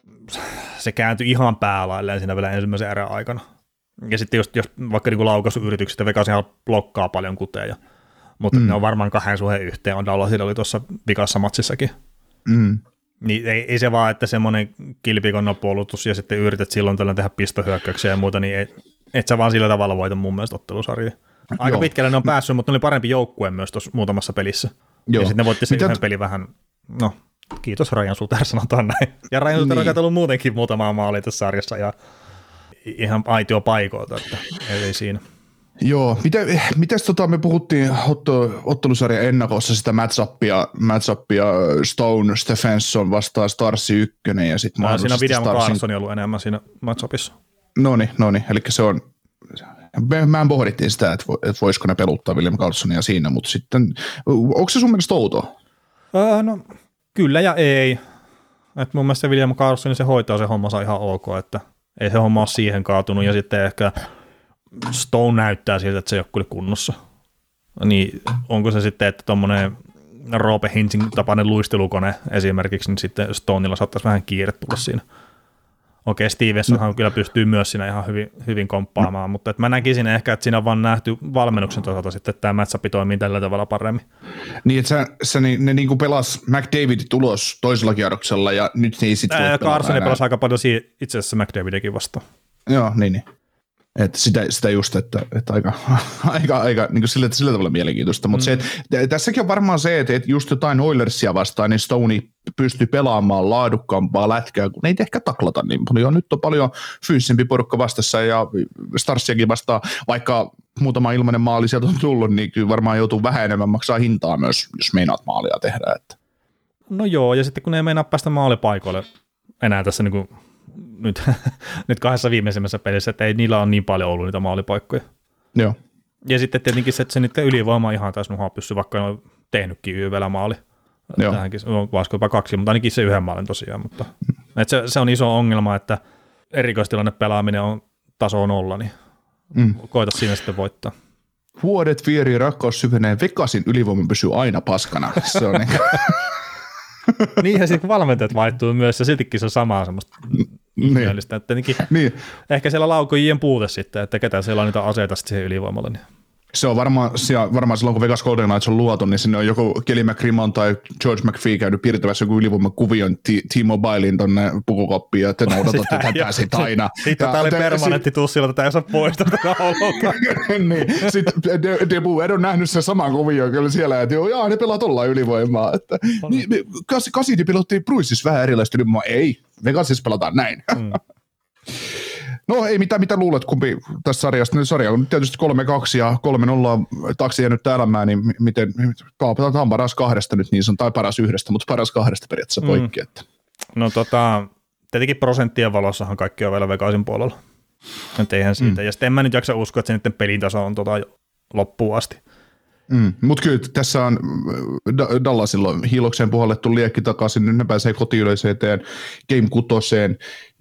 se kääntyi ihan päälailleen siinä vielä ensimmäisen erän aikana. Ja sitten jos, jos vaikka niin laukaisuyritykset, Vegas ihan blokkaa paljon kuteja, mutta mm. ne on varmaan kahden suheen yhteen, on Dallasilla oli tuossa vikassa matsissakin. Mm. Niin ei, ei se vaan, että semmoinen kilpikonnon puolustus ja sitten yrität silloin tällöin tehdä pistohyökkäyksiä ja muuta, niin et, et sä vaan sillä tavalla voita mun mielestä ottelusarjia. Aika Joo. pitkälle ne on päässyt, mutta ne oli parempi joukkue myös tuossa muutamassa pelissä. Joo. Ja sitten ne voitti sen yhden pelin vähän, no kiitos Ryan Suter, sanotaan näin. Ja Ryan Suter niin. on katsellut muutenkin muutamaa maalia tässä sarjassa ja ihan aitio paikoilta, että ei siinä. Joo, miten, mites tota me puhuttiin otto, ottelusarjan ennakossa sitä match-upia, match-upia Stone, Stephenson vastaan Starsi ykkönen ja sitten mahdollisesti Starsin. Siinä William Carlson ollut enemmän siinä match-upissa. Noniin, noniin, eli se on, me, mä pohdittiin sitä, että, että voisiko ne peluttaa William Carlsonia siinä, mutta sitten, onko se sun mielestä outoa? Öö, no kyllä ja ei. Et mun mielestä William Carlson se hoitaa se hommansa ihan ok, että ei se homma ole siihen kaatunut, ja sitten ehkä Stone näyttää siltä, että se ei ole kyllä kunnossa. Niin onko se sitten, että tuommoinen Roope Hintsin tapainen luistelukone esimerkiksi, niin sitten Stonella saattaisi vähän kiire tulla siinä. Okei, Stevensonhan no. kyllä pystyy myös siinä ihan hyvin, hyvin komppaamaan, no. mutta että mä näkisin ehkä, että siinä on vaan nähty valmennuksen toisaalta sitten, että tämä match-up toimii tällä tavalla paremmin. Niin, että sä, sä, ne, ne niin kuin pelas McDavid tulos toisella kierroksella ja nyt ne ei sitten voi pelata. Carson pelasi aika paljon itse asiassa McDavidikin vastaan. Joo, niin, niin. Että sitä, sitä just, että, että aika, aika, aika niin kuin sillä, sillä tavalla mielenkiintoista, mutta mm. se, että tässäkin on varmaan se, että, että just jotain Oilersia vastaan, niin Stoney pystyy pelaamaan laadukkaampaa lätkää, kun ei ehkä taklata niin paljon. Nyt on paljon fyysisempi porukka vastassa ja Starsiakin vastaan, vaikka muutama ilmainen maali sieltä on tullut, niin kyllä varmaan joutuu vähän enemmän maksaa hintaa myös, jos meinaat maalia tehdä. Että. No joo, ja sitten kun ei meinaa päästä maalipaikoille enää tässä niin kuin nyt, nyt kahdessa viimeisimmässä pelissä, että ei niillä ole niin paljon ollut niitä maalipaikkoja. Joo. Ja sitten tietenkin se, että se niiden ylivoima ihan taisi nuhaa pyssy, vaikka ne on tehnytkin YVllä maali. Joo. Tähänkin, vaasiko jopa kaksi, mutta ainakin se yhden maalin tosiaan. Mutta, mm. että se, se on iso ongelma, että erikoistilanne pelaaminen on taso nolla, niin mm. koita siinä sitten voittaa. Vuodet vierii, rakkaus syvenee, Vegasin ylivoima pysyy aina paskana. Se on niin. Niinhän sitten valmentajat vaihtuu myös, ja siltikin se on samaa semmoista ihmeellistä. Että niin. Ehkä siellä laukojien puute sitten, että ketä siellä on niitä aseita sitten siihen ylivoimalle. Niin. Se on varmaan, varmaan silloin, kun Vegas Golden Knights on luotu, niin sinne on joku Kelly McCrimmon tai George McPhee käynyt piirtävässä joku ylivoimakuvion T-Mobilein tonne pukukoppiin, ja te noudatatte tätä sitten aina. Sitten tämä oli permanentti tussilla, tätä ei saa poistaa tätä ololta. Niin, sitten Debu Ed on nähnyt sen saman kuvion kyllä siellä, että joo, jaa, ne pelaa tollaan ylivoimaa. Niin, Cassidy pelotti Bruisissa vähän erilaista ylivoimaa. Ei, Vegasissa pelataan näin. Mm. No ei mitään, mitä luulet, kumpi tässä sarjasta. Nyt sarja on tietysti kolme kaksi ja kolme nolla taakse jäänyt elämään, niin miten, tämä on paras kahdesta nyt niin se on, tai paras yhdestä, mutta paras kahdesta periaatteessa poikki. Mm. Että. No tota, tietenkin prosenttien valossahan kaikki on vielä Vegasin puolella. Nyt eihän siitä. Mm. Ja sitten en mä nyt jaksa uskoa, että se niiden pelintaso on tota loppuun asti. Mm. Mutta kyllä tässä on Dallasilla on hiilokseen puhallettu liekki takaisin, nyt ne pääsee kotiyleisöön eteen, game kutoseen.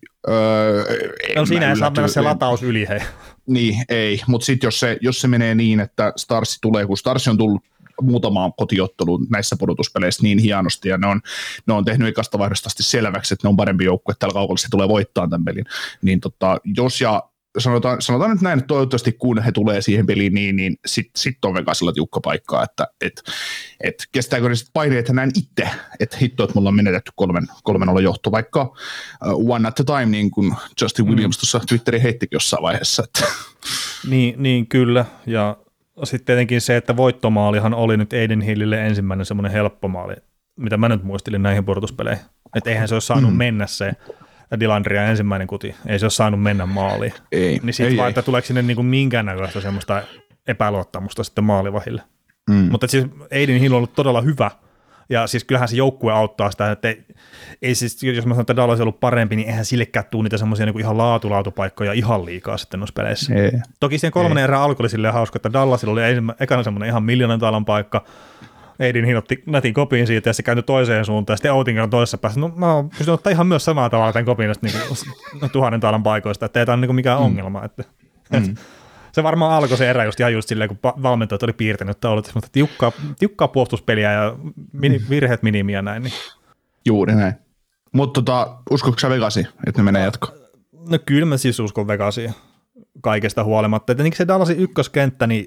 Öö, no siinä ei saa mennä se lataus yli, hei. Niin, ei, mutta sitten jos se, jos se menee niin, että Starsi tulee, kun Starsi on tullut muutamaan kotiotteluun näissä pudotuspeleissä niin hienosti, ja ne on, ne on tehnyt ekasta vaihdosta asti selväksi, että ne on parempi joukkue, että tällä kaudella se tulee voittaa tämän pelin, niin tota, jos ja Sanotaan, sanotaan nyt näin, että toivottavasti kun he tulee siihen peliin, niin, niin sitten sit on Vegasilla tiukka paikkaa, että et, et kestääkö ne sitten paineet näin itse, että hitto, että mulla on menetetty kolmen, kolmen olla johto, vaikka uh, one at a time, niin kuin Justin Williams mm. tuossa Twitterin heittikin jossain vaiheessa. Että. Niin, niin, kyllä, ja sitten tietenkin se, että voittomaalihan oli nyt Aiden Hillille ensimmäinen semmoinen helppo maali, mitä mä nyt muistelin näihin pudotuspeleihin, että eihän se olisi saanut mm. mennä se Dylandria ensimmäinen kuti, ei se ole saanut mennä maaliin. Ei, niin sitten vaan, että tuleeko sinne niinku minkäännäköistä semmoista epäluottamusta sitten maalivahille. Mm. Mutta siis Aiden Hill on ollut todella hyvä, ja siis kyllähän se joukkue auttaa sitä, että ei, ei siis, jos mä sanon, että Dallas on ollut parempi, niin eihän sillekään tule niitä semmoisia niinku ihan laatulaatupaikkoja ihan liikaa sitten noissa peleissä. Ei. Toki siihen kolmannen erään alku oli silleen hauska, että Dallasilla oli ensimmä, ekana semmoinen ihan miljoonan taalan paikka, Aiden Hill otti nätin kopin siitä ja se kääntyi toiseen suuntaan, ja sitten Outingan toisessa päässä. No mä oon pystynyt ottaa ihan myös samalla tavalla tämän kopin näistä niin tuhannen taalan paikoista, että ei tämä ole niin mikään mm. ongelma. Että, mm. et, se varmaan alkoi se erä just ihan just silleen, kun valmentajat oli piirtänyt taulut, että tiukkaa, tiukkaa puolustuspeliä ja mini, virheet minimiä näin. Niin. Juuri näin. Mutta tota, uskotko sä Vegasiin, että ne menee jatkoon? No kyllä mä siis uskon Vegasiin kaikesta huolimatta. Tietenkin se Dallasin ykköskenttä, niin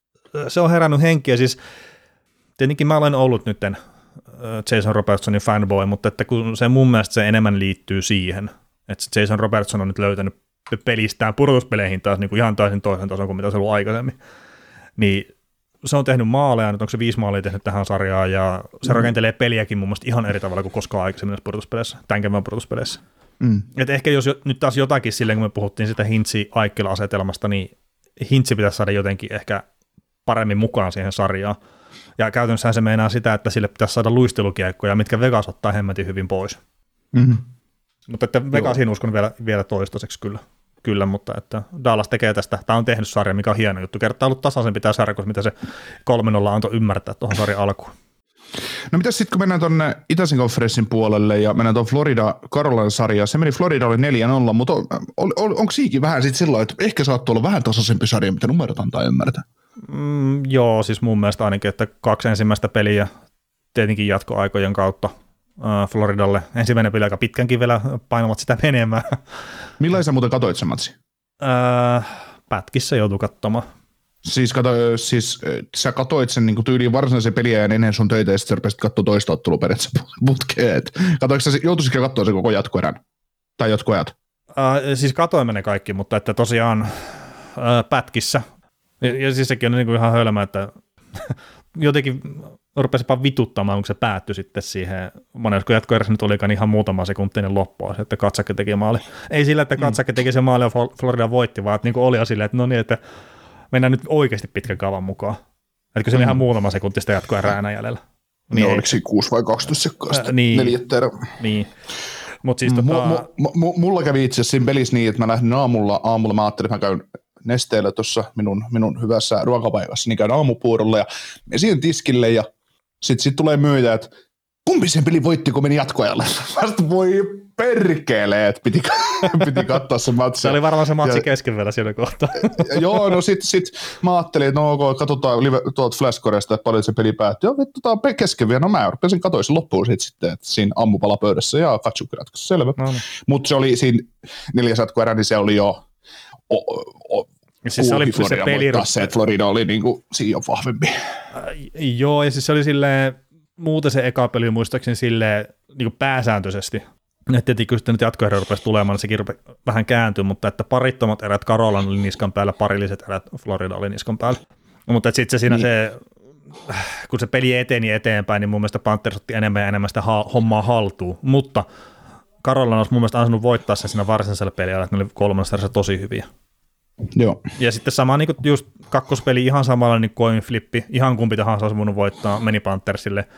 se on herännyt henkiä. Siis tietenkin mä olen ollut nyt Jason Robertsonin fanboy, mutta että kun se mun mielestä se enemmän liittyy siihen, että Jason Robertson on nyt löytänyt pelistään pudotuspeleihin taas niin kuin ihan täysin toisen tason kuin mitä se ollut aikaisemmin, niin se on tehnyt maaleja, nyt onko se viisi maalia tehnyt tähän sarjaan, ja se mm. rakentelee peliäkin mun mielestä ihan eri tavalla kuin koskaan aikaisemmin näissä pudotuspeleissä, tämän kevään pudotuspeleissä. Mm. Että ehkä jos nyt taas jotakin silleen, kun me puhuttiin sitä Hintsi-Aikkila-asetelmasta, niin Hintsi pitäisi saada jotenkin ehkä paremmin mukaan siihen sarjaan. Ja käytännössä se meinaa sitä, että sille pitäisi saada luistelukiekkoja, mitkä Vegas ottaa hemmetin hyvin pois. Mm-hmm. Mutta että Vegasin uskon vielä, vielä toistaiseksi kyllä. Kyllä, mutta että Dallas tekee tästä, tämä on tehnyt sarja, mikä on hieno juttu. Kertaa ollut tasaisempi tämä sarja, mitä se kolme nolla antoi ymmärtää tuohon sarjan alkuun. No mitäs sitten, kun mennään tuonne itäisen konferenssin puolelle ja mennään tuon Florida-Caroline-sarjaan, se meni Florida oli neljä nolla, mutta on, on, on, onko siikin vähän sitten sillä että ehkä saattoi olla vähän tasaisempi sarja, mitä numerot antaa ymmärtää? Mm, joo, siis mun mielestä ainakin, että kaksi ensimmäistä peliä tietenkin jatkoaikojen kautta äh, Floridalle. Ensimmäinen peli aika pitkänkin vielä painavat sitä menemään. Millaisen muuten katoit sen matsi? Äh, pätkissä joutui katsomaan. Siis, kato, siis sä katoit sen niin tyyliin varsinaisen peliä ja ennen sun töitä ja sitten sä rupesit katsoa toista ottelua periaatteessa putkeen. Katoiko sä, joutuisitko katsoa sen koko jatkoerän? Tai jatkoajat? Äh, siis katoimme ne kaikki, mutta että tosiaan äh, pätkissä. Ja, ja siis sekin on niin kuin ihan hölmä, että jotenkin rupesipa vituttamaan, kun se päättyi sitten siihen. Monessa kun jatkoerässä nyt olikaan ihan muutama sekuntinen loppu, että Katsakki teki maali. Ei sillä, että Katsakki teki se maali ja Florida voitti, vaan että niin kuin oli jo silleen, että no niin, että mennään nyt oikeasti pitkän kaavan mukaan. Että se oli mm. ihan muutama sekunti jatkoerää enää jäljellä. Niin no, oliko siinä kuusi vai kaksitoista sekkaista? Äh, niin. Neljättä erää. Niin. Mut siis m- tota... m- m- mulla kävi itse asiassa siinä pelissä niin, että mä lähdin aamulla, aamulla mä ajattelin, että mä käyn Nesteellä tuossa minun, minun hyvässä ruokapaikassa, niin käyn aamupuurolla ja me siihen tiskille ja sitten sit tulee myyjä, että kumpi sen peli voitti, kun meni jatkoajalle? Vasta voi perkele, että piti, piti katsoa se matsi. Se oli varmaan se matsi ja, kesken vielä siinä kohtaa. Joo, no sit, sit mä ajattelin, että no ok, katsotaan tuolta Flashcoresta, että paljon se peli päättyi. Joo, vittu, tää on kesken vielä. No mä rupesin katsoin sen loppuun sit sitten, että siinä ammupalapöydässä ja Katsukki ratkaisi, selvä. No, no. Mutta se oli siinä neljäs jatkoerä, niin se oli jo o, o, siis se oli se peli. Se, että Florida oli niinku siinä jo vahvempi. Äh, joo, ja siis se oli silleen, muuten se eka peli muistaakseni silleen niin pääsääntöisesti, että tietenkin kun sitten nyt jatkoerä rupesi tulemaan, niin sekin rupesi vähän kääntyä, mutta että parittomat erät Carolan oli niskan päällä, parilliset erät Florida oli niskan päällä. Mutta sitten se siinä niin. se, kun se peli eteni eteenpäin, niin mun mielestä Panthers otti enemmän ja enemmän sitä ha- hommaa haltuun, mutta Carolan olisi mun mielestä ansainnut voittaa sen siinä varsinaisella peliä, että ne oli kolmannessa tosi hyviä. Joo. Ja sitten sama niin kuin just kakkospeli ihan samalla niin coin flippi, ihan kumpi tahansa olisi voinut voittaa, meni Panthersille.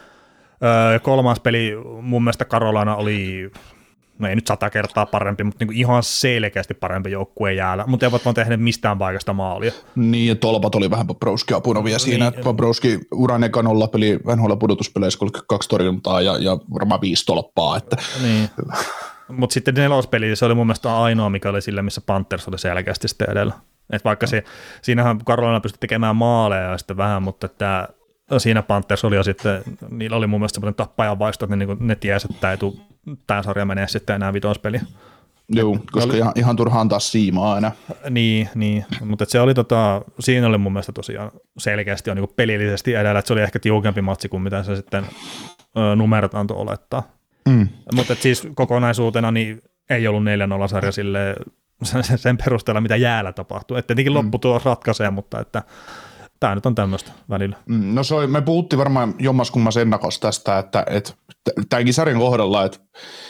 Öö, kolmas peli mun mielestä Carolina oli, no ei nyt sata kertaa parempi, mutta niin kuin ihan selkeästi parempi joukkue jäällä, mutta eivät vaan tehneet mistään paikasta maalia. Niin, ja tolpat oli vähän Bobrovski apuna vielä siinä, niin, että Bobrovski uran ekan nolla peli N H L-pudotuspeleissä kolmekymmentäkaksi torjuntaa ja, ja varmaan viisi tolppaa. Että. Niin. Mutta sitten nelospeli, se oli mun mielestä ainoa, mikä oli sillä, missä Panthers oli selkeästi sitten edellä. Et vaikka se, siinähän Carolina pystyi tekemään maaleja ja sitten vähän, mutta että siinä Panthers oli jo sitten, niillä oli mun mielestä semmoinen tappajan vaisto, että ne, niin ne tiesi, että tämä, tuu, tämä sarja menee sitten enää vitospeliä. Joo, koska oli, ihan, ihan turha antaa siimaa aina. Niin, niin. Mutta se oli tota, siinä oli mun mielestä tosiaan selkeästi on niin pelillisesti edellä, että se oli ehkä tiukempi matsi kuin mitä se sitten ö, numerot antoi olettaa. Mm. Mutta siis kokonaisuutena niin ei ollut neljä nolla sarja silleen, sen perusteella, mitä jäällä tapahtuu. Että tietenkin mm. lopputulos ratkaisee, mutta että tämä nyt on tämmöistä välillä. Mm, no se oli, me puhuttiin varmaan jommaskummas ennakossa tästä, että, että tämänkin sarjan kohdalla, että,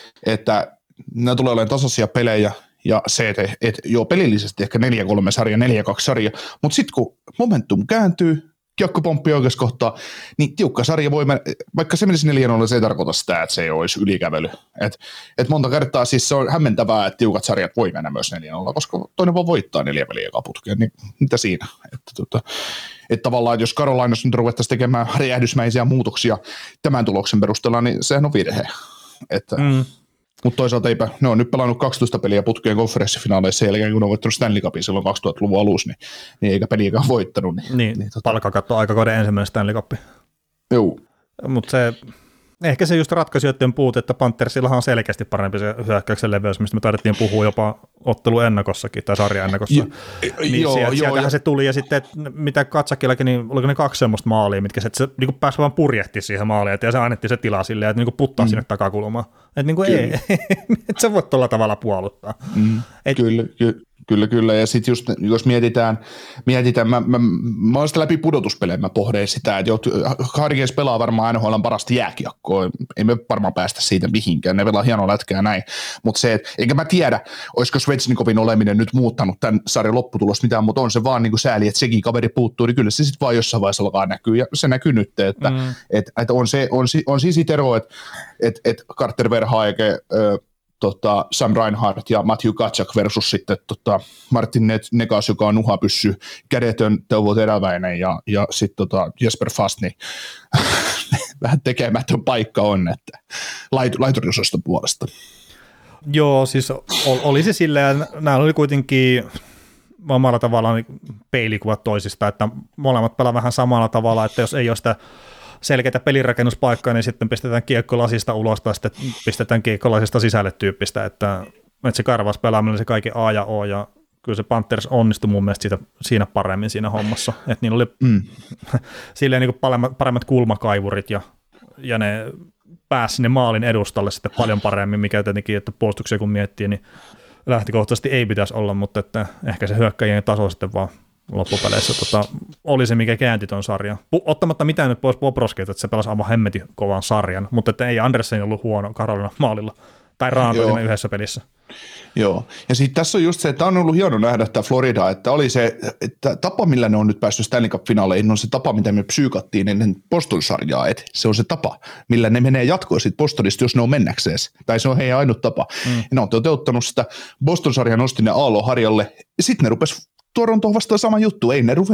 että nämä tulee olemaan tasaisia pelejä ja se, että, että joo, pelillisesti ehkä neljä kolme sarja, neljä kaksi sarja, mutta sitten kun momentum kääntyy, kiekko pomppii oikeassa kohtaa, niin tiukka sarja voi mennä, vaikka se menisi neljä nolla, se ei tarkoita sitä, että se ei olisi ylikävely. Et, et monta kertaa siis se on hämmentävää, että tiukat sarjat voi mennä myös neljä nolla, koska toinen voi voittaa neljä peliä eka putkeen, niin mitä siinä? Että tota, et tavallaan, jos Carolinassa nyt ruvettaisiin tekemään räjähdysmäisiä muutoksia tämän tuloksen perusteella, niin sehän on virhe. Että, mm. Mutta toisaalta eipä, ne on nyt pelannut kaksitoista peliä putkeen konferenssifinaaleissa sen jälkeen, kun ne on voittanut Stanley Cupin silloin kaksituhattaluvun alussa, niin, niin eikä peliäkään voittanut. Niin, niin, niin tota... palkkakatto aikakauden ensimmäinen Stanley Cup. Joo. Mutta se, ehkä se just ratkaisijoiden puute, että Panthersillahan on selkeästi parempi se hyökkäyksen leveys, mistä me taidettiin puhua jopa otteluennakossakin tai sarjaennakossa. Jo, niin joo, sieltä, joo, sieltähän jo. Se tuli ja sitten, mitä Katsakillakin, niin oliko ne kaksi semmoista maalia, mitkä se, se niin pääsi vaan purjehti siihen maaliin ja se annettiin se tila silleen, että niin puttaa mm. sinne takakulmaan. Että niin kuin ei, että sä voit tuolla tavalla puoluttaa. Mm. Et, kyllä, kyllä. Kyllä, kyllä. Ja sitten just, jos mietitään, mietitään mä, mä, mä oon sitä läpi pudotuspelejä, mä pohdin sitä, että Hurricanes pelaa varmaan N H L:n parasta jääkiekkoa, ei me varmaan päästä siitä mihinkään, ne pelaa hienoa lätkää näin, mutta se, että eikä mä tiedä, olisiko Svechnikovin oleminen nyt muuttanut tämän sarjan lopputulosta mitään, mutta on se vaan niin kuin sääli, että sekin kaveri puuttuu, niin kyllä se sitten vaan jossain vaiheessa alkaa näkyy, ja se näkyy nyt, että, mm. että, että on, se, on, on siis siitä ero, että, että, että Carter Verhaeghe, Tota, Sam Reinhart ja Matthew Tkachuk versus sitten tota, Martin Negas, joka on nuhapyssy, kädetön Teuvo Teräväinen ja, ja sitten tota, Jesper Fast, niin vähän tekemätön paikka on, että lait, laiturisoston puolesta. Joo, siis oli se silleen, nämä oli kuitenkin omalla tavallaan peilikuvat toisista, että molemmat pelaa vähän samalla tavalla, että jos ei ole sitä selkeitä pelirakennuspaikkaa, niin sitten pistetään kiekko lasista ulos tai sitten pistetään kiekko lasista sisälle tyyppistä, että, että se karvas pelaaminen oli se kaikki A ja O, ja kyllä se Panthers onnistui mun mielestä siitä, siinä paremmin siinä hommassa, että niillä oli mm. silleen niin kuin paremmat, paremmat kulmakaivurit ja, ja ne pääsi sinne maalin edustalle sitten paljon paremmin, mikä tietenkin, että puolustuksia kun miettii, niin lähtökohtaisesti ei pitäisi olla, mutta että ehkä se hyökkäjien taso sitten vaan loppupeleissä tota, oli se, mikä käänti ton sarjan. Ottamatta mitään nyt pois Bobrovskilta, että se pelasi aivan hemmetin kovan sarjan, mutta että ei Andersen ollut huono Carolina maalilla, tai Raanto siinä yhdessä pelissä. Joo, ja sitten tässä on just se, että on ollut hieno nähdä tämä Florida, että oli se että tapa, millä ne on nyt päässyt Stanley Cup-finaaleihin, on se tapa, mitä me psyykattiin ennen Boston-sarjaa, että se on se tapa, millä ne menee jatkoon sitten Bostonista, jos ne on mennäkseen, tai se on heidän ainut tapa. Mm. Ja ne on toteuttanut sitä, Boston-sarja nosti ne aallonharjalle, ja sitten ne rupesi Torontoon vastaan sama juttu, ei ne ruvennut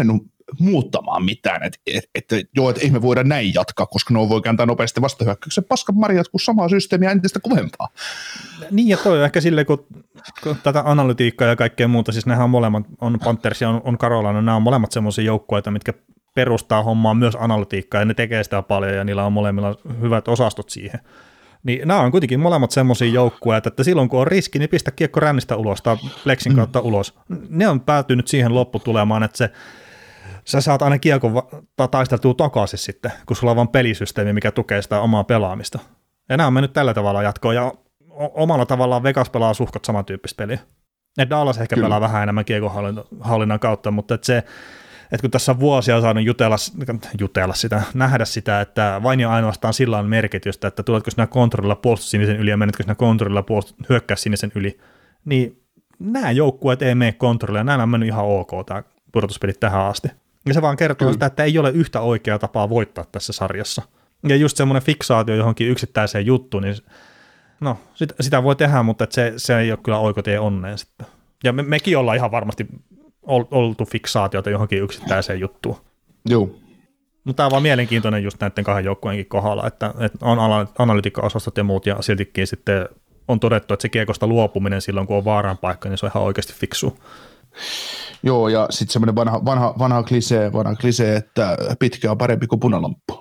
muuttamaan mitään, että et, et, joo, että ei me voida näin jatkaa, koska ne voi kääntää nopeasti vastahyökkäyksen. Paskat marjat, kun samaa systeemiä entistä kovempaa. Niin ja toi on ehkä silleen, kun, kun tätä analytiikkaa ja kaikkea muuta, siis nehän on molemmat, on Panthers ja on, on Carolina, nämä on molemmat semmoisia joukkueita, mitkä perustaa hommaa myös analytiikkaa ja ne tekee sitä paljon ja niillä on molemmilla hyvät osastot siihen. Niin nämä on kuitenkin molemmat semmoisia joukkueita, että silloin kun on riski, niin pistä kiekko rännistä ulos tai pleksin kautta mm. ulos. Ne on päätynyt siihen lopputulemaan, että se, sä saat aina kiekon va- taisteltua takaisin sitten, kun sulla on vaan pelisysteemi, mikä tukee sitä omaa pelaamista. Ja nämä on mennyt tällä tavalla jatkoon ja omalla tavallaan Vegas pelaa suhkot samantyyppistä peliä. Et Dallas ehkä Kyllä. pelaa vähän enemmän kiekonhallinnan kautta, mutta et se, että kun tässä on vuosia saanut jutella, jutella sitä, nähdä sitä, että vain ja ainoastaan sillä on merkitystä, että tuletko sinä kontrollilla puolustus sinisen yli ja menetkö sinä kontrollilla puolustus, hyökkää sinisen yli, niin nämä joukkueet ei mene kontrollilla, nämä on mennyt ihan ok tämä pudotuspelit tähän asti. Ja se vaan kertoo Kyllä. sitä, että ei ole yhtä oikeaa tapaa voittaa tässä sarjassa. Ja just semmoinen fiksaatio johonkin yksittäiseen juttuun, niin no, sitä, sitä voi tehdä, mutta se, se ei ole kyllä oikotie onneen sitten. Ja me, mekin ollaan ihan varmasti oltu fiksaatiota johonkin yksittäiseen juttuun. Joo. Mutta tämä on vaan mielenkiintoinen just näiden kahden joukkueenkin kohdalla, että, että on analytiikka-osastot ja muut, ja siltikin sitten on todettu, että se kiekosta luopuminen silloin, kun on vaaran paikka, niin se on ihan oikeasti fiksu. Joo, ja sitten semmoinen vanha, vanha, vanha, klisee, vanha klisee, että pitkä on parempi kuin punalamppu.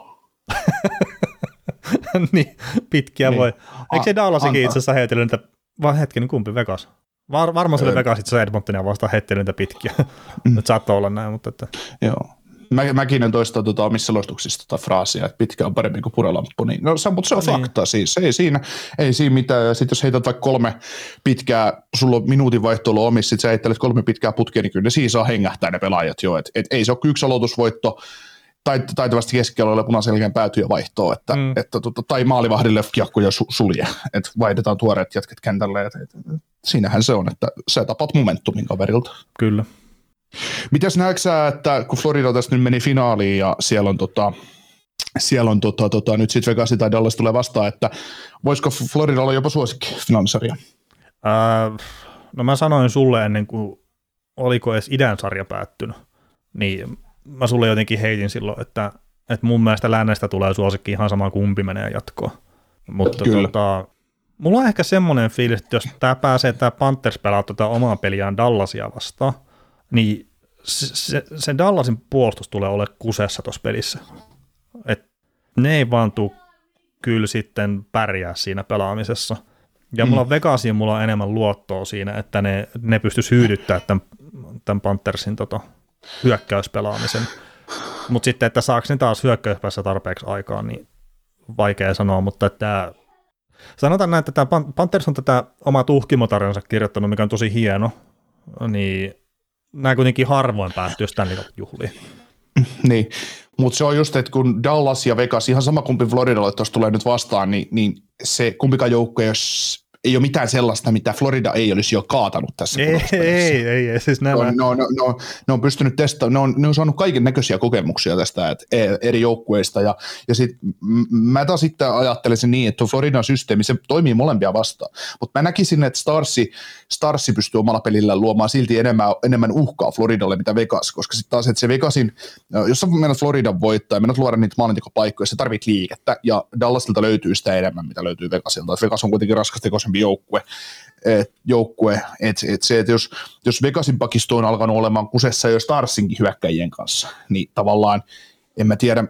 Niin, pitkiä niin. voi. Eikö se Dallasikin itse asiassa heitellyt niitä, vaan hetken, kumpi Vegas? Var, varmaan se oli Vegas itse asiassa Edmontonia vastaan heitellyt niitä pitkiä. Mm. Nyt saattoi olla näin, mutta että... Joo. Mä, mäkin en toista tuota, omissa selostuksissa tota fraasia, että pitkä on parempi kuin punalamppu. Niin, no, se, mutta se on no, fakta niin. Siis. Ei siinä, ei siinä mitään. Ja sitten jos heität vaikka kolme pitkää, sulla on minuutin vaihtoilu omissa, sitten sä heittelet kolme pitkää putkea, niin kyllä ne siinä saa hengähtää ne pelaajat jo. Et, et, ei se ole yksi aloitusvoitto, taitavasti keskialueelle punaselkeän päätyy ja vaihtoa, että, mm. että, että, tai maalivahdille kiekko ja su, sulje, että vaihdetaan tuoreet jätket kentälle. Et, et, et, siinähän se on, että sä tapat momentumin kaverilta. Kyllä. Mitäs näetkö sä, että kun Florida tästä nyt meni finaaliin ja siellä on, tota, siellä on tota, tota, nyt sitten Vegas tai Dallas tulee vastaan, että voisiko Florida olla jopa suosikki finaalisarja? Äh, no mä sanoin sulle ennen kuin oliko edes idän sarja päättynyt, niin mä sulle jotenkin heitin silloin, että, että mun mielestä lännestä tulee suosikki ihan sama kumpi menee jatkoon. Mutta tota, mulla on ehkä semmoinen fiilis, että jos tää pääsee tää Panthers pelaa tota omaa peliään Dallasia vastaan, niin se, se, se Dallasin puolustus tulee ole kusessa tuossa pelissä. Et ne ei vaan tuu kyllä sitten pärjää siinä pelaamisessa. Ja mm. mulla on Vegasiin, mulla on enemmän luottoa siinä, että ne, ne pystyisi hyödyttämään tämän, tämän Panthersin tota, hyökkäyspelaamisen. Mutta sitten, että saako ne taas hyökkäyspäässä tarpeeksi aikaa, niin vaikea sanoa, mutta että sanotaan näin, että tämä Panthers on tätä omaa tuhkimotarjonsa kirjoittanut, mikä on tosi hieno, niin nämä kuitenkin harvoin päättyy Stanley Cup-juhliin. Niin, mutta se on just, että kun Dallas ja Vegas, ihan sama kumpi Floridalle tuossa tulee nyt vastaan, niin, niin se kumpikaan joukko, jos ei ole mitään sellaista, mitä Florida ei olisi jo kaatanut tässä. Ei, ei, ei, ei, siis nämä. Ne on, ne, on, ne on pystynyt testaamaan, ne on, ne on saanut kaiken näköisiä kokemuksia tästä et, eri joukkueista, ja, ja sit, mä taas sitten ajattelisin niin, että Floridan systeemi, se toimii molempia vastaan, mutta mä näkisin, että Starsi, Starsi pystyy omalla pelillä luomaan silti enemmän, enemmän uhkaa Floridalle, mitä Vegas, koska sitten taas, että se Vegasin, jos sä menet Floridan voittaa ja menet luoda niitä maalintekopaikkoja, se tarvitsee liikettä, ja Dallasilta löytyy sitä enemmän, mitä löytyy Vegasilta, että Vegas on kuitenkin raskastekoisempi joukkue, et, joukkue, että et se, että jos, jos Vegasin pakisto on alkanut olemaan kusessa jo Starsinkin hyökkäjien kanssa, niin tavallaan, en mä tiedä,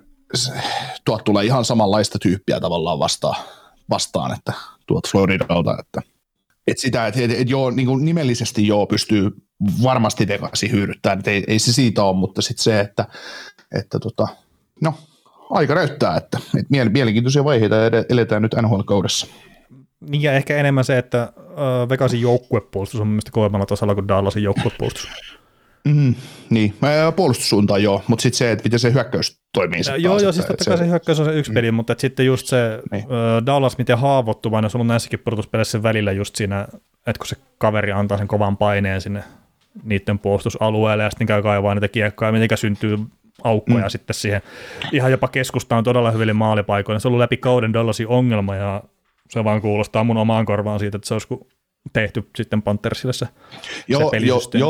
tuot tulee ihan samanlaista tyyppiä tavallaan vastaan, vastaan että tuot Floridalta, että et sitä, että et, et joo, niin kuin nimellisesti joo, pystyy varmasti Vegasin hyödyttämään, että ei, ei se siitä ole, mutta sitten se, että, että tota, no, aika näyttää, että, että mielenkiintoisia vaiheita eletään nyt N H L-kaudessa. Niin ja ehkä enemmän se, että Vegasin joukkuepuolustus on mielestäni kovemmalla tasolla kuin Dallasin joukkuepuolustus. Mm, niin, puolustussuuntaan joo, mutta sitten se, että miten se hyökkäys toimii. Ja, joo, joo, siis totta kai se hyökkäys on se yksi mm. peli, mutta sitten just se niin. uh, Dallas, miten haavoittuvainen, sulla on näissäkin pudotuspeleissä välillä just siinä, että kun se kaveri antaa sen kovan paineen sinne niiden puolustusalueelle ja sitten käy kaivaa niitä kiekkoja, miten syntyy aukkoja mm. sitten siihen. Ihan jopa keskustaan todella hyville maalipaikoille. Se on ollut läpi kauden Dallasin ongelma ja se vaan kuulostaa mun omaan korvaan siitä, että se olisi tehty sitten Panthersille se, joo, se pelisysteemi. Joo, joo.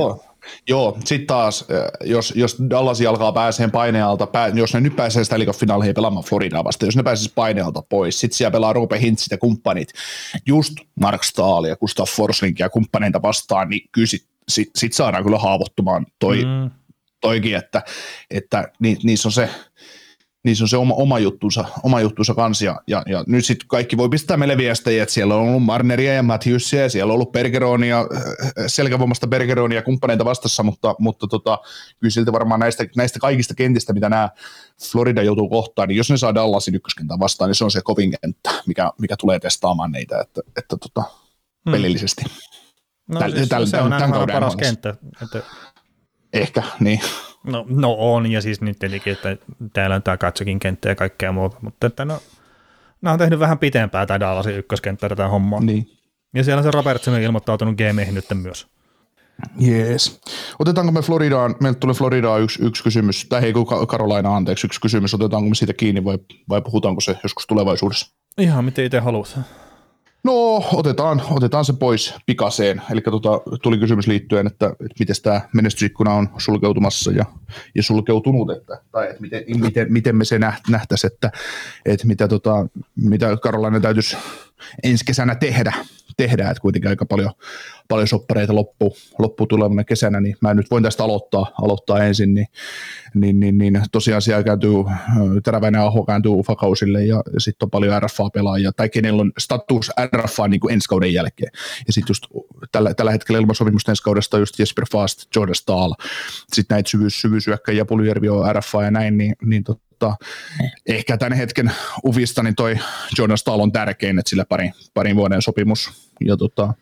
Joo, sitten taas, jos, jos Dallas alkaa pääseen painealta, pää, jos ne nyt pääsee sitä liigafinaalia pelaamaan Floridaa vasta, jos ne pääsisi painealta pois, sitten siellä pelaa Roope Hintzit ja kumppanit, just Mark Stahl ja Gustav Forsling ja kumppaneita vastaan, niin kyllä sitten sit, sit saadaan kyllä haavoittumaan toi, mm. toikin, että, että ni, niissä on se, niissä on se oma, oma, juttunsa, oma juttunsa kanssa, ja, ja, ja nyt sitten kaikki voi pistää meille viestejä, että siellä on ollut Marneria ja Matthewsia, ja siellä on ollut Bergeronia, selkävoimasta Bergeronia ja kumppaneita vastassa, mutta, mutta tota, kyllä silti varmaan näistä, näistä kaikista kentistä, mitä nämä Florida joutuu kohtaan, niin jos ne saa Dallasin ykköskentän vastaan, niin se on se kovin kenttä, mikä, mikä tulee testaamaan neitä, että, että tota, hmm. pelillisesti. No täl, siis täl, se täl, on aina paras kenttä. Että... Ehkä, niin. No, no on, ja siis nyt tietenkin, että täällä on tämä Katsokin kenttä ja kaikkea muuta, mutta että no, nämä on tehnyt vähän pitempää tämä Dallasin ykköskenttä tätä hommaa. Niin. Ja siellä se Robertson on ilmoittautunut G M:ihin nyt myös. Jees. Otetaanko me Floridaan, meiltä tuli Floridaan yksi, yksi kysymys, tai ei kun Carolina, anteeksi, yksi kysymys, otetaanko me siitä kiinni vai, vai puhutaanko se joskus tulevaisuudessa? Ihan miten itse haluat. No, otetaan, otetaan se pois pikaseen. Eli tota, tuli kysymys liittyen, että, että miten tämä menestysikkuna on sulkeutumassa ja, ja sulkeutunut, että, tai että miten, miten, miten me se nähtäisiin, että, että mitä, tota, mitä Carolina täytyisi ensi kesänä tehdä, tehdä että kuitenkin aika paljon, paljon soppareita loppu, loppu tulevana kesänä, niin mä nyt voin tästä aloittaa, aloittaa ensin, niin, niin, niin, niin tosiaan siellä kääntyy, Teräväinen Aho kääntyy U F A-kausille ja, ja sitten on paljon R F A-pelaajia, tai kenellä on status R F A niin kuin ensi kauden jälkeen, ja sitten just tällä, tällä hetkellä ilman sopimusta ensi kaudesta just Jesper Fast, Jordan Stahl, sitten näitä syvyys, syvyysyökkäjiä, Puljujärvi on R F A ja näin, niin, niin Tota, ehkä tämän hetken Uvista niin toi Jordan Stahl on tärkein, että sillä parin, parin vuoden sopimus ja tota,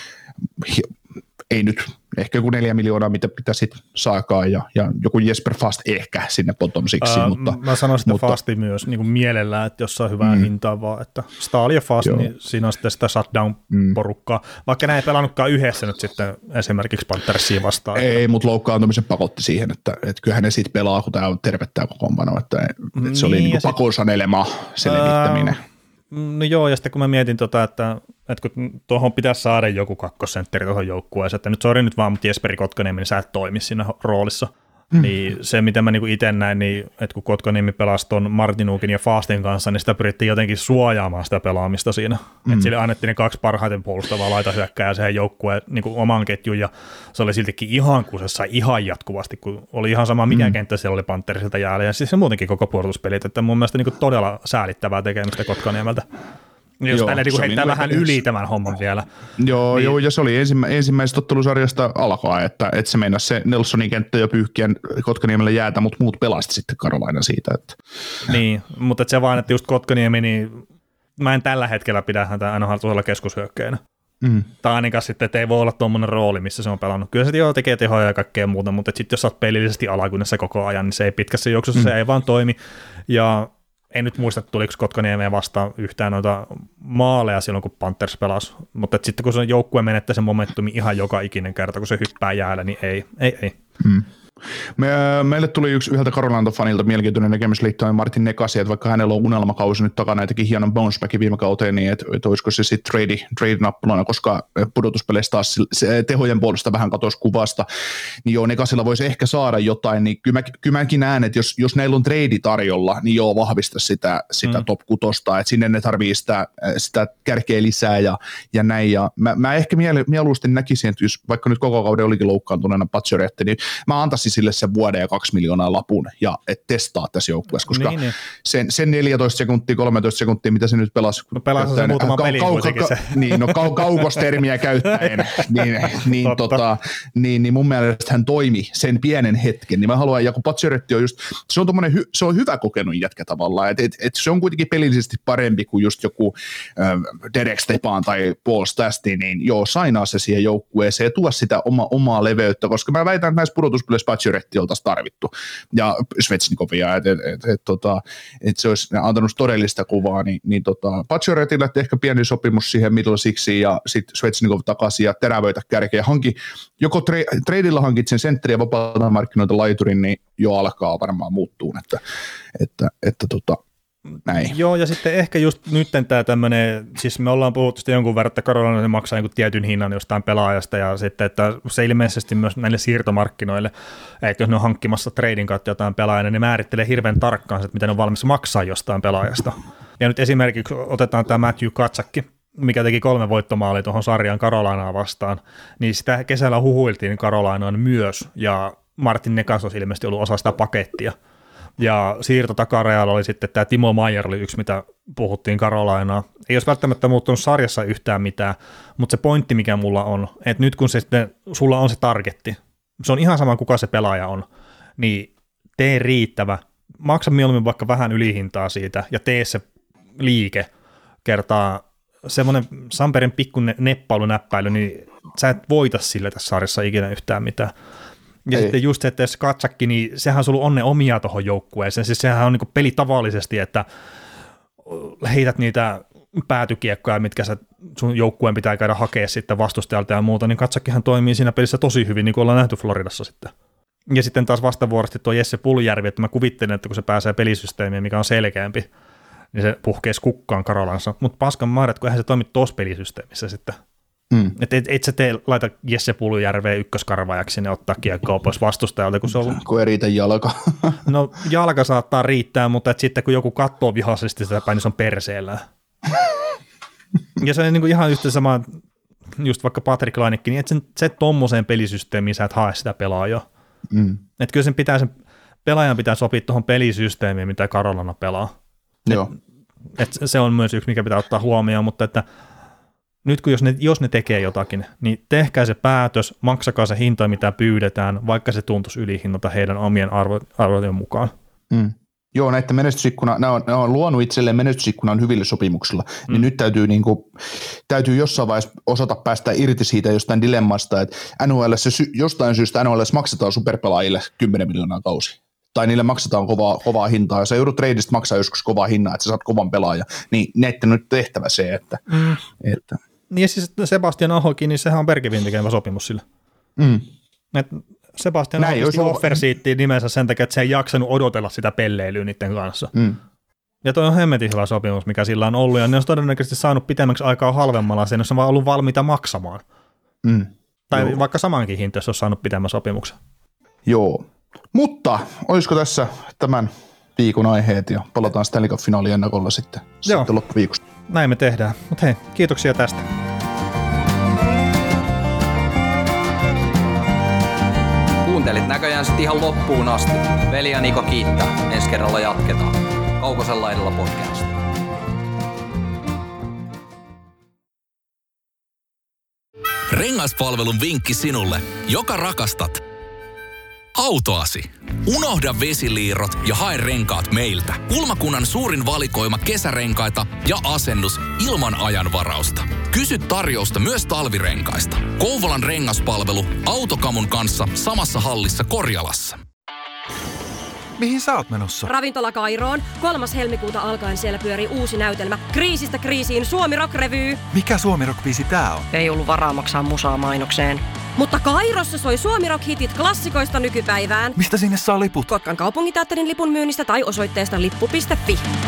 ei nyt ehkä joku neljä miljoonaa, mitä pitäisi sitten saakaan ja, ja joku Jesper Fast ehkä sinne bottomsiksi. Ää, mutta, mä sanoin sitä mutta, Fasti myös niin kuin mielellään, että jos on hyvää mm. hintaa vaan, että Stahl ja Fast, niin siinä on sitten sitä shutdown-porukkaa, mm. vaikka näin ei pelannutkaan yhdessä nyt sitten esimerkiksi Panthersia vastaan. Ei, mutta loukkaantumisen pakotti siihen, että, että kyllähän ne sitten pelaa, kun tämä on tervettää kokoonpano, että, että niin, se oli niin kuin pakon sanelema se levittäminen. No joo, ja sitten kun mä mietin, tota, että, että kun tuohon pitäisi saada joku kakkosentteri tuohon joukkueeseen, että nyt sori nyt vaan, mutta Jesperi Kotkaniemi, niin sä et toimi siinä roolissa. Mm. Niin se, mitä mä niinku itse näin, niin että kun Kotkaniemi pelasi tuon Martinukin ja Fastin kanssa, niin sitä pyrittiin jotenkin suojaamaan sitä pelaamista siinä. Mm. Että sille annettiin ne kaksi parhaiten puolustavaa laitahyökkääjää siihen joukkueen niin oman ketjun, ja se oli siltikin ihan kusessa ihan jatkuvasti, kun oli ihan sama mikä mm. kenttä siellä oli Pantherisilta jäällä, ja siis se muutenkin koko puolustuspelit, että mun mielestä niinku todella säälittävää tekemistä Kotkaniemeltä. Jos tänne niin heittää vähän yli yli tämän homman vielä. Joo, niin. joo, ja se oli ensimmä, ensimmäisestä ottelusarjasta alkaa, että, että se meinasi se Nelsonin kenttä jo pyyhkiä Kotkaniemelle jäätä, mutta muut pelasti sitten Carolina siitä. Että. Niin, mutta se vaan, että just Kotkaniemi, niin mä en tällä hetkellä pidä häntä N H L keskushyökkäjänä. Mm. Tai ainakaan sitten, että ei voi olla tuommoinen rooli, missä se on pelannut. Kyllä se joo tekee tehoja ja kaikkea muuta, mutta sitten jos sä oot pelillisesti alakunnassa koko ajan, niin se ei pitkässä juoksussa, mm. se ei vaan toimi. Ja en nyt muista, tuliko Kotkaniemeen vastaan yhtään noita maaleja silloin, kun Panthers pelasi, mutta sitten kun se joukkue menettää sen momentumin ihan joka ikinen kerta, kun se hyppää jäällä, niin ei, ei, ei. Hmm. Me, meille tuli yksi yhdeltä Carolina-fanilta mielenkiintoinen näkemys liittyen Martin Nekasi, että vaikka hänellä on unelmakausi nyt takana ja teki hienon bouncebackin viime kauteen, niin että, että olisiko se sitten trade, trade-nappulana, koska pudotuspeleissä taas se tehojen puolesta vähän katosi kuvasta, niin joo, Nekasilla voisi ehkä saada jotain, niin kyllä, mä, kyllä mäkin näen, että jos, jos näillä on trade tarjolla, niin joo, vahvista sitä, sitä mm. top kutosta, että sinne ne tarvii sitä, sitä kärkeä lisää ja, ja näin, ja mä, mä ehkä mieluusti näkisin, että jos vaikka nyt koko kauden olikin loukkaantuneena Pacioretty, niin mä antaisin sille sen vuoden ja kaksi miljoonaa lapun ja et testaa tässä joukkueessa, koska niin, niin. Sen, sen neljätoista sekuntia, kolmetoista sekuntia, mitä se nyt pelasi. No pelasi se muutama kau- peli kau- kuitenkin se. Niin, no kau- kaukostermiä käyttäen, niin, niin, tota, niin, niin mun mielestä hän toimi sen pienen hetken, niin mä haluan, ja kun Pacioretty on just, se on, hy, se on hyvä kokenut jätkä tavallaan, että et, et se on kuitenkin pelillisesti parempi kuin just joku äh, Derek Stepan tai Paul Stastny, niin joo, sainaa se siihen joukkueeseen ja tuo sitä oma, omaa leveyttä, koska mä väitän, että näissä pudotuspeleissä Pacioretty oltaisiin tarvittu, ja Svechnikovia, että et, et, et, tota, et se olisi antanut todellista kuvaa, niin, niin tota, Paciorettylle ehkä pieni sopimus siihen middle sixiin, ja sitten Svechnikov takaisin, ja terävöitä kärkeä, hanki, joko tra- tradeilla hankit sen sentteri ja vapaalta markkinoilta laiturin, niin jo alkaa varmaan muuttua, että, että, että tota, näin. Joo, ja sitten ehkä just nyt tämä tämmöinen, siis me ollaan puhuttu sitten jonkun verran, että Carolina maksaa jonkun tietyn hinnan jostain pelaajasta, ja sitten, että se ilmeisesti myös näille siirtomarkkinoille, että jos ne on hankkimassa trading kautta jotain pelaajaa, niin ne määrittelee hirveän tarkkaan, että mitä ne on valmis maksaa jostain pelaajasta. Ja nyt esimerkiksi otetaan tämä Matthew Katsakki, mikä teki kolme voittomaalia tuohon sarjaan Carolinaa vastaan, niin sitä kesällä huhuiltiin Carolinaan myös, ja Martin Necas olisi ilmeisesti ollut osa sitä pakettia. Ja siirto takarajalla oli sitten tämä Timo Meier oli yksi, mitä puhuttiin Carolinaa. Ei olisi välttämättä muuttunut sarjassa yhtään mitään, mutta se pointti, mikä mulla on, että nyt kun se sitten, sulla on se targetti, se on ihan sama, kuka se pelaaja on, niin tee riittävä, maksa mieluummin vaikka vähän ylihintaa siitä ja tee se liike kertaa semmoinen Samperin pikku neppailunäppäily, niin sä et voita sille tässä sarjassa ikinä yhtään mitään. Ja Ei. sitten just se, että jos Katsakki, niin sehän on ollut onne omia tuohon joukkueeseen. Siis sehän on niin kuin peli tavallisesti, että heität niitä päätykiekkoja, mitkä sä, sun joukkueen pitää käydä hakea sitten vastustajalta ja muuta, niin Katsakkihan toimii siinä pelissä tosi hyvin, niin kuin ollaan nähty Floridassa sitten. Ja sitten taas vastavuorosti tuo Jesse Puljärvi, että mä kuvittelen, että kun se pääsee pelisysteemiin, mikä on selkeämpi, niin se puhkeisi kukkaan Carolinassa. Mutta paskan maaret, kun eihän se toimi tuossa pelisysteemissä sitten. Mm. Että et, et sä tee, laita Jesse Puljärveen ykköskarvaajaksi sinne ottaa kiekkoa pois vastustajalta. Kun, se on... kun ei riitä jalka. No jalka saattaa riittää, mutta et sitten kun joku katsoo vihaisesti sitä päin, niin se on perseellä. Ja se on niin kuin ihan yhtä sama, just vaikka Patrick Lainekin, niin et sen, se tommoseen pelisysteemiin sä et hae sitä pelaajaa. Mm. Että kyllä sen, pitää, sen pelaajan pitää sopia tuohon pelisysteemiin, mitä Carolina pelaa. Joo. Et, et se on myös yksi, mikä pitää ottaa huomioon, mutta että nyt kun jos ne, jos ne tekee jotakin, niin tehkää se päätös, maksakaa se hinta, mitä pyydetään, vaikka se tuntuisi ylihinnalta heidän omien arvo, arvojen mukaan. Mm. Joo, näiden menestysikkuna, ne on, ne on luonut itselleen menestysikkunan hyville sopimuksilla, mm. niin nyt täytyy, niin kuin, täytyy jossain vaiheessa osata päästä irti siitä jostain dilemmasta, että N H L sy- jostain syystä N H L maksetaan superpelaajille kymmenen miljoonaa kausi. Tai niille maksetaan kovaa, kovaa hintaa, ja sä joudut treidistä maksaa joskus kovaa hinnaa, että sä saat kovan pelaajan, niin näiden nyt tehtävä se, että... Mm. että. Ja siis Sebastian Ahokin, niin sehän on Bergevin tekemä sopimus sillä. Mm. Et Sebastian Aho pisti offersiittiin nimensä sen takia, että se ei jaksanut odotella sitä pelleilyä niiden kanssa. Mm. Ja toi on hemmetin hyvä sopimus, mikä sillä on ollut, ja ne on todennäköisesti saanut pitemmäksi aikaa halvemmalla sen, jos on vaan ollut valmiita maksamaan. Mm. Tai Joo. vaikka samankin hinta, jos on saanut pitemmän sopimuksen. Joo. Mutta olisiko tässä tämän viikon aiheet ja palataan Stanley Cup-finaalien ennakolla sitten, sitten loppuviikosta. Näin me tehdään. Mutta hei, kiitoksia tästä. Kuuntelit näköjään sitten ihan loppuun asti. Veli ja Niko kiittää. Ensi kerralla jatketaan. Kaukosella edellä podcast. Rengaspalvelun vinkki sinulle, joka rakastat autoasi. Unohda vesiliirrot ja hae renkaat meiltä. Kulmakunnan suurin valikoima kesärenkaita ja asennus ilman ajanvarausta. Kysy tarjousta myös talvirenkaista. Kouvolan rengaspalvelu Autokamun kanssa samassa hallissa Korjalassa. Mihin sä oot menossa? Ravintola Kairoon. kolmas helmikuuta alkaen siellä pyörii uusi näytelmä. Kriisistä kriisiin Suomi Rock Revue. Mikä Suomi Rock-biisi tää on? Ei ollut varaa maksaa musaa mainokseen. Mutta Kairossa soi Suomi Rock-hitit klassikoista nykypäivään. Mistä sinne saa liput? Kotkan kaupunginteatterin lipun myynnistä tai osoitteesta lippu piste fi.